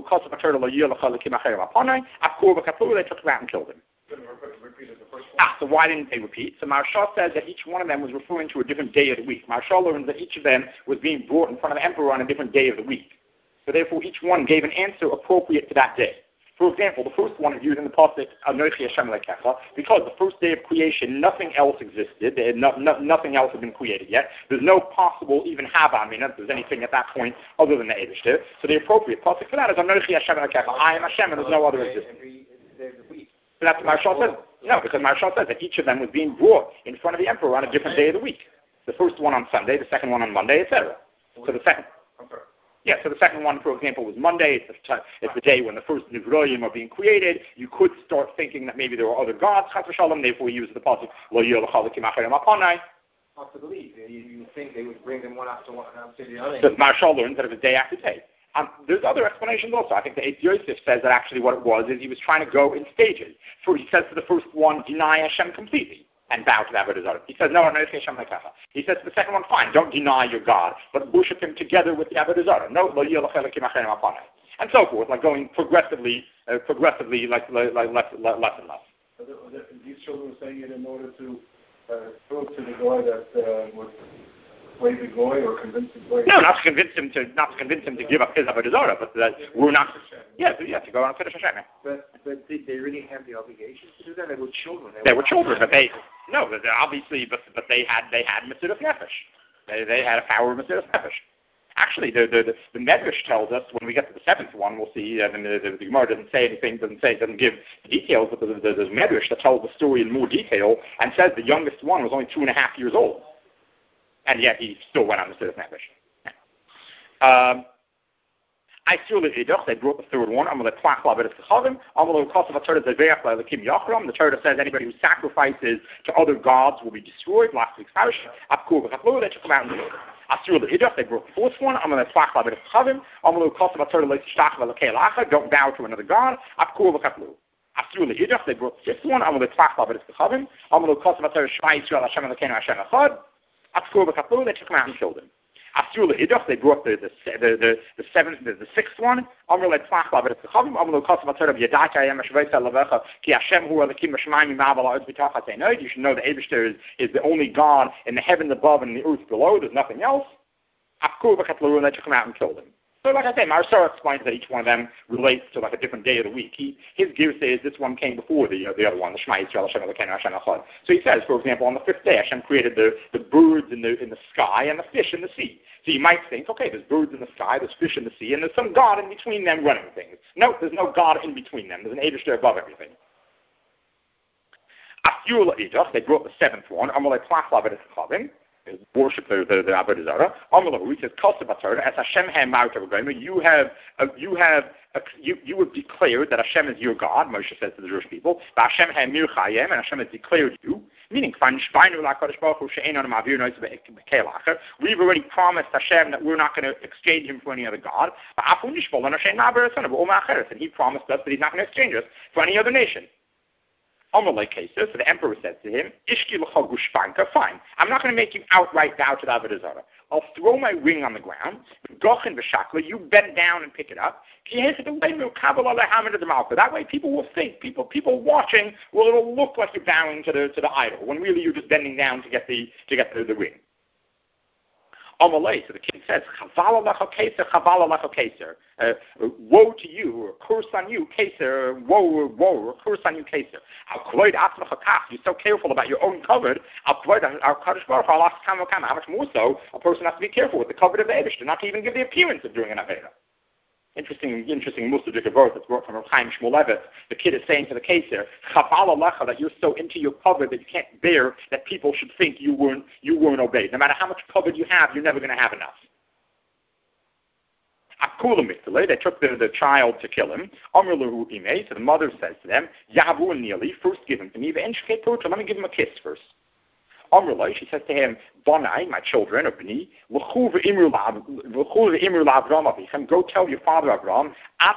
They took him out and killed him. So why didn't they repeat? So Marshal says that each one of them was referring to a different day of the week. Marshal learns that each of them was being brought in front of the emperor on a different day of the week. So therefore each one gave an answer appropriate to that day. For example, the first one is used in the pasuk Anochi Hashem Elokecha because the first day of creation, nothing else existed. Nothing else had been created yet. There's no possible even Havamina, if there's anything at that point other than the Eibishter. So the appropriate pasuk for that is Anochi Hashem Elokecha. I am Hashem and there's no other existence. So that's what Marshal says. No, because Maharshal says that each of them was being brought in front of the emperor on a different day of the week. The first one on Sunday, the second one on Monday, etc. So the second. So the second one, for example, was Monday. It's the day when the first Nivroim are being created. You could start thinking that maybe there were other gods, Chas v'Shalom, therefore we use the pasuk, Lo yil l'chalakim acherim aponai. Possibly. You think they would bring them one after the other. So Maharshal learns that it was day after day. There's other explanations also. I think the Eitz Yosef says that actually what it was is he was trying to go in stages. He says to the first one, deny Hashem completely and bow to the Avodah Zarah. He says, no, Hashem lekecha. He says to the second one, fine, don't deny your God, but worship him together with the Avodah Zarah. No, lo yil l'chalakim acherim aponai. And so forth, like going progressively, like less and less. These children were saying it in order to prove to the guy that would sway the goy or convince the goy. No, not to convince him to give up his Avodah Zarah, but that we're not. To go on Kiddush Hashem. But did they really have the obligation to do that? They were children. They were children, but they obviously, but they had Mesiras Nefesh. They had a power of Mesiras Nefesh. Actually, the Medrash tells us when we get to the seventh one, we'll see. The Gemara doesn't say anything, doesn't give the details, but there's Medrash that tells the story in more detail and says the youngest one was only 2.5 years old, and yet he still went on Mesiras Nefesh. They brought the third one. The Torah says anybody who sacrifices to other gods will be destroyed. Last week's parish. They took them out and they brought the fourth one. Don't bow to another god. They brought the fifth one. They took them out and killed him. They brought the seventh, the sixth one. You should know the Eibishter is the only God in the heavens above and in the earth below. There's nothing else. And they took him out and killed him. So like I say, Maharshal explains that each one of them relates to like a different day of the week. His gear says this one came before the other one, the Shema Yisrael Hashem Elokeinu Hashem Echad. So he says, for example, on the fifth day, Hashem created the birds in the sky and the fish in the sea. So you might think, okay, there's birds in the sky, there's fish in the sea, and there's some God in between them running things. No, there's no God in between them. There's an Eibishter above everything. They brought the seventh one. Worship the Avodah Zarah. He says, as Hashem you have declared that Hashem is your God. Moshe says to the Jewish people, and Hashem has declared you. Meaning, we've already promised Hashem that we're not going to exchange him for any other God. And he promised us that he's not going to exchange us for any other nation. So the emperor said to him, fine, I'm not going to make you outright bow to the Avodah Zarah. I'll throw my ring on the ground, you bend down and pick it up. That way people will think, people watching, it'll look like you're bowing to the idol, when really you're just bending down to get the ring. So the king says, woe to you, or curse on you, Keser, woe, or curse on you, Keser. You're so careful about your own covered, how much more so a person has to be careful with the covered of the Eibishter, not to even give the appearance of doing an Aveda. Interesting Musadik verse that's brought from Chaim Shmulevitz. The kid is saying to the Keser, that you're so into your covered that you can't bear that people should think you weren't obeyed. No matter how much covered you have, you're never going to have enough. They took the child to kill him. So the mother says to them, first give him to me, let me give him a kiss first. She says to him, Bonai, my children, or Bni, go tell your father Abraham,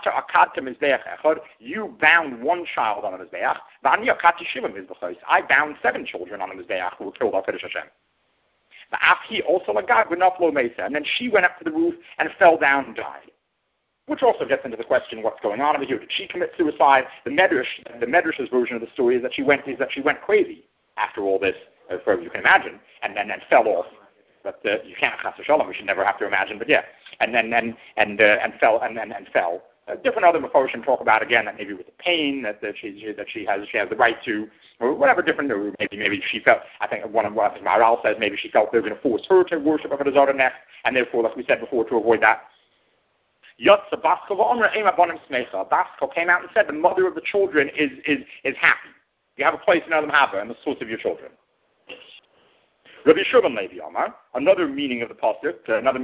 you bound one child on a Mizbeach, I bound 7 children on a Mizbeach who were killed on Kiddush Hashem. And then she went up to the roof and fell down and died. Which also gets into the question, what's going on over here? Did she commit suicide? The Medrash's version of the story is that she went crazy after all this. You can imagine, and then fell off. But you can't chas v'shalom. We should never have to imagine. But yeah, and fell. Different other Mephoshim talk about again that maybe with the pain that she has the right to, or whatever different. Or maybe she felt. I think one of what Maharal says maybe she felt they were going to force her to worship Avodah Zarah next, and therefore, like we said before, to avoid that. Basko came out and said the mother of the children is happy. You have a place in Olam Haba and the source of your children. Rabbi Shimon Levi Amar, another meaning of the pasuk,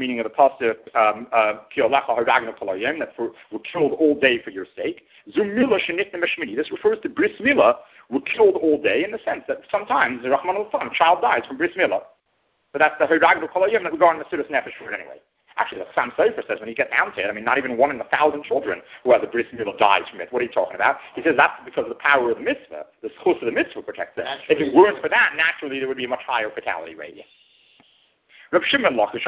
Ki'olecha haragnu kol hayom, that were killed all day for your sake. Zumila shenitna meshmini. This refers to bris milah, were killed all day in the sense that sometimes the Rahman al-Fam, child dies from bris milah. But that's the haragnu kol hayom that we go on the Siddur Nefesh for it anyway. Actually, the Sam Sofer says when you get down to it, not even 1 in 1,000 children who has a bris milah dies from it. What are you talking about? He says that's because of the power of the mitzvah. The schus of the mitzvah protects it. If it weren't for that, naturally there would be a much higher fatality rate. Yes. Reb Shimon Lakish,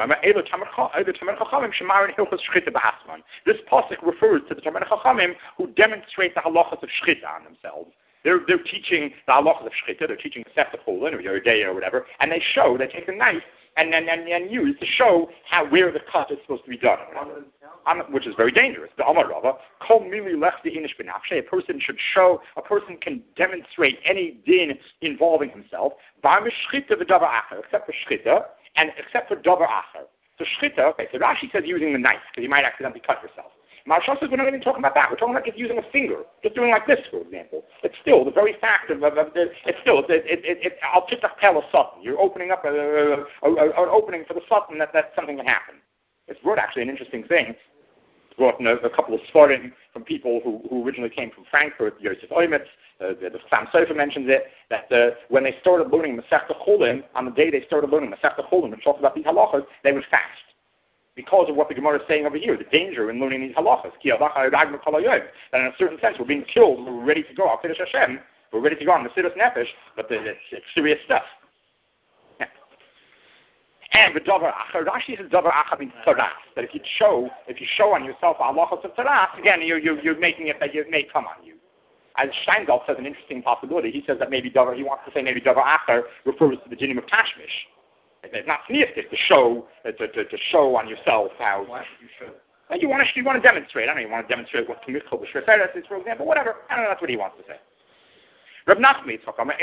this pasuk refers to the Talmidei Chachamim who demonstrate the halachas of shchita on themselves. They're teaching the halachas of shchita. They're teaching the Sefta Chulin or Yeridei or whatever, and they take a knife and use to show where the cut is supposed to be done, which is very dangerous. The Amar Rava, Kol Mili Lechti Inish B'Nafshe, a person can demonstrate any din involving himself, except for shchita, and except for davar acher. So shchita, okay, so Rashi says using the knife, because you might accidentally cut yourself. Maharsha says we're not even talking about that. We're talking about just using a finger, just doing like this, for example. It's still the very fact of I'll just tell a sutton. You're opening up an opening for the sutton that something can happen. It's brought actually an interesting thing. It's brought a couple of svarim from people who originally came from Frankfurt, Yosef Oimetz. The Sam Sofer mentions it, that when they started learning Masechta Chulin, on the day they started learning Masechta Chulin, which talks about these halachas, they would fast. Because of what the Gemara is saying over here, the danger in learning these halachas. That in a certain sense, we're being killed, we're ready to go. Al Kiddush Hashem, we're ready to go on the Siddur Nefesh, but it's serious stuff. Yeah. And the davar acher, Rashi says davar acher means taras. That if you show on yourself halachas of taras, again, you're making it that it may come on you. As Steingalt says an interesting possibility, he says that he wants to say maybe davar acher refers to the dinim of tashmish. It's not sneistic to show on yourself how. Why should you show? Well, you want to demonstrate. I don't know. You want to demonstrate what Tamichel b'Shreferes is, for example. Whatever. I don't know. That's what he wants to say. Reb Nachman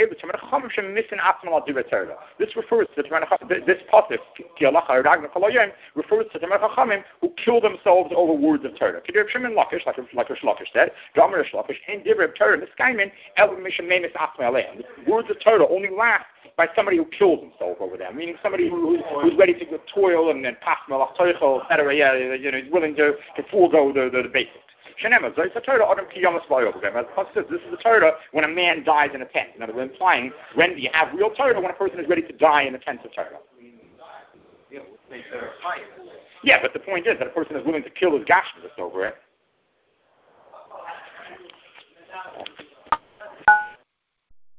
this refers to this pasuk refers to the Talmidei Chachamim who kill themselves over words of Torah. Reb Shimon Lakish, like Rish Lakish said, Rish Lakish, and Divrei Torah miskaymin el mishamemis atzmei aleim. Words of Torah only last by somebody who kills himself over them, meaning somebody who's ready to go toil and pass melach toichel, etc. He's willing to forego the basics. Shenema, so it's the Torah, Adam ki yamas v'ayovim. As the pasuk says, this is the Torah when a man dies in a tent. In other words, implying when you have real Torah when a person is ready to die in the tent of Torah. Yeah, but the point is that a person is willing to kill his gashmidas over it.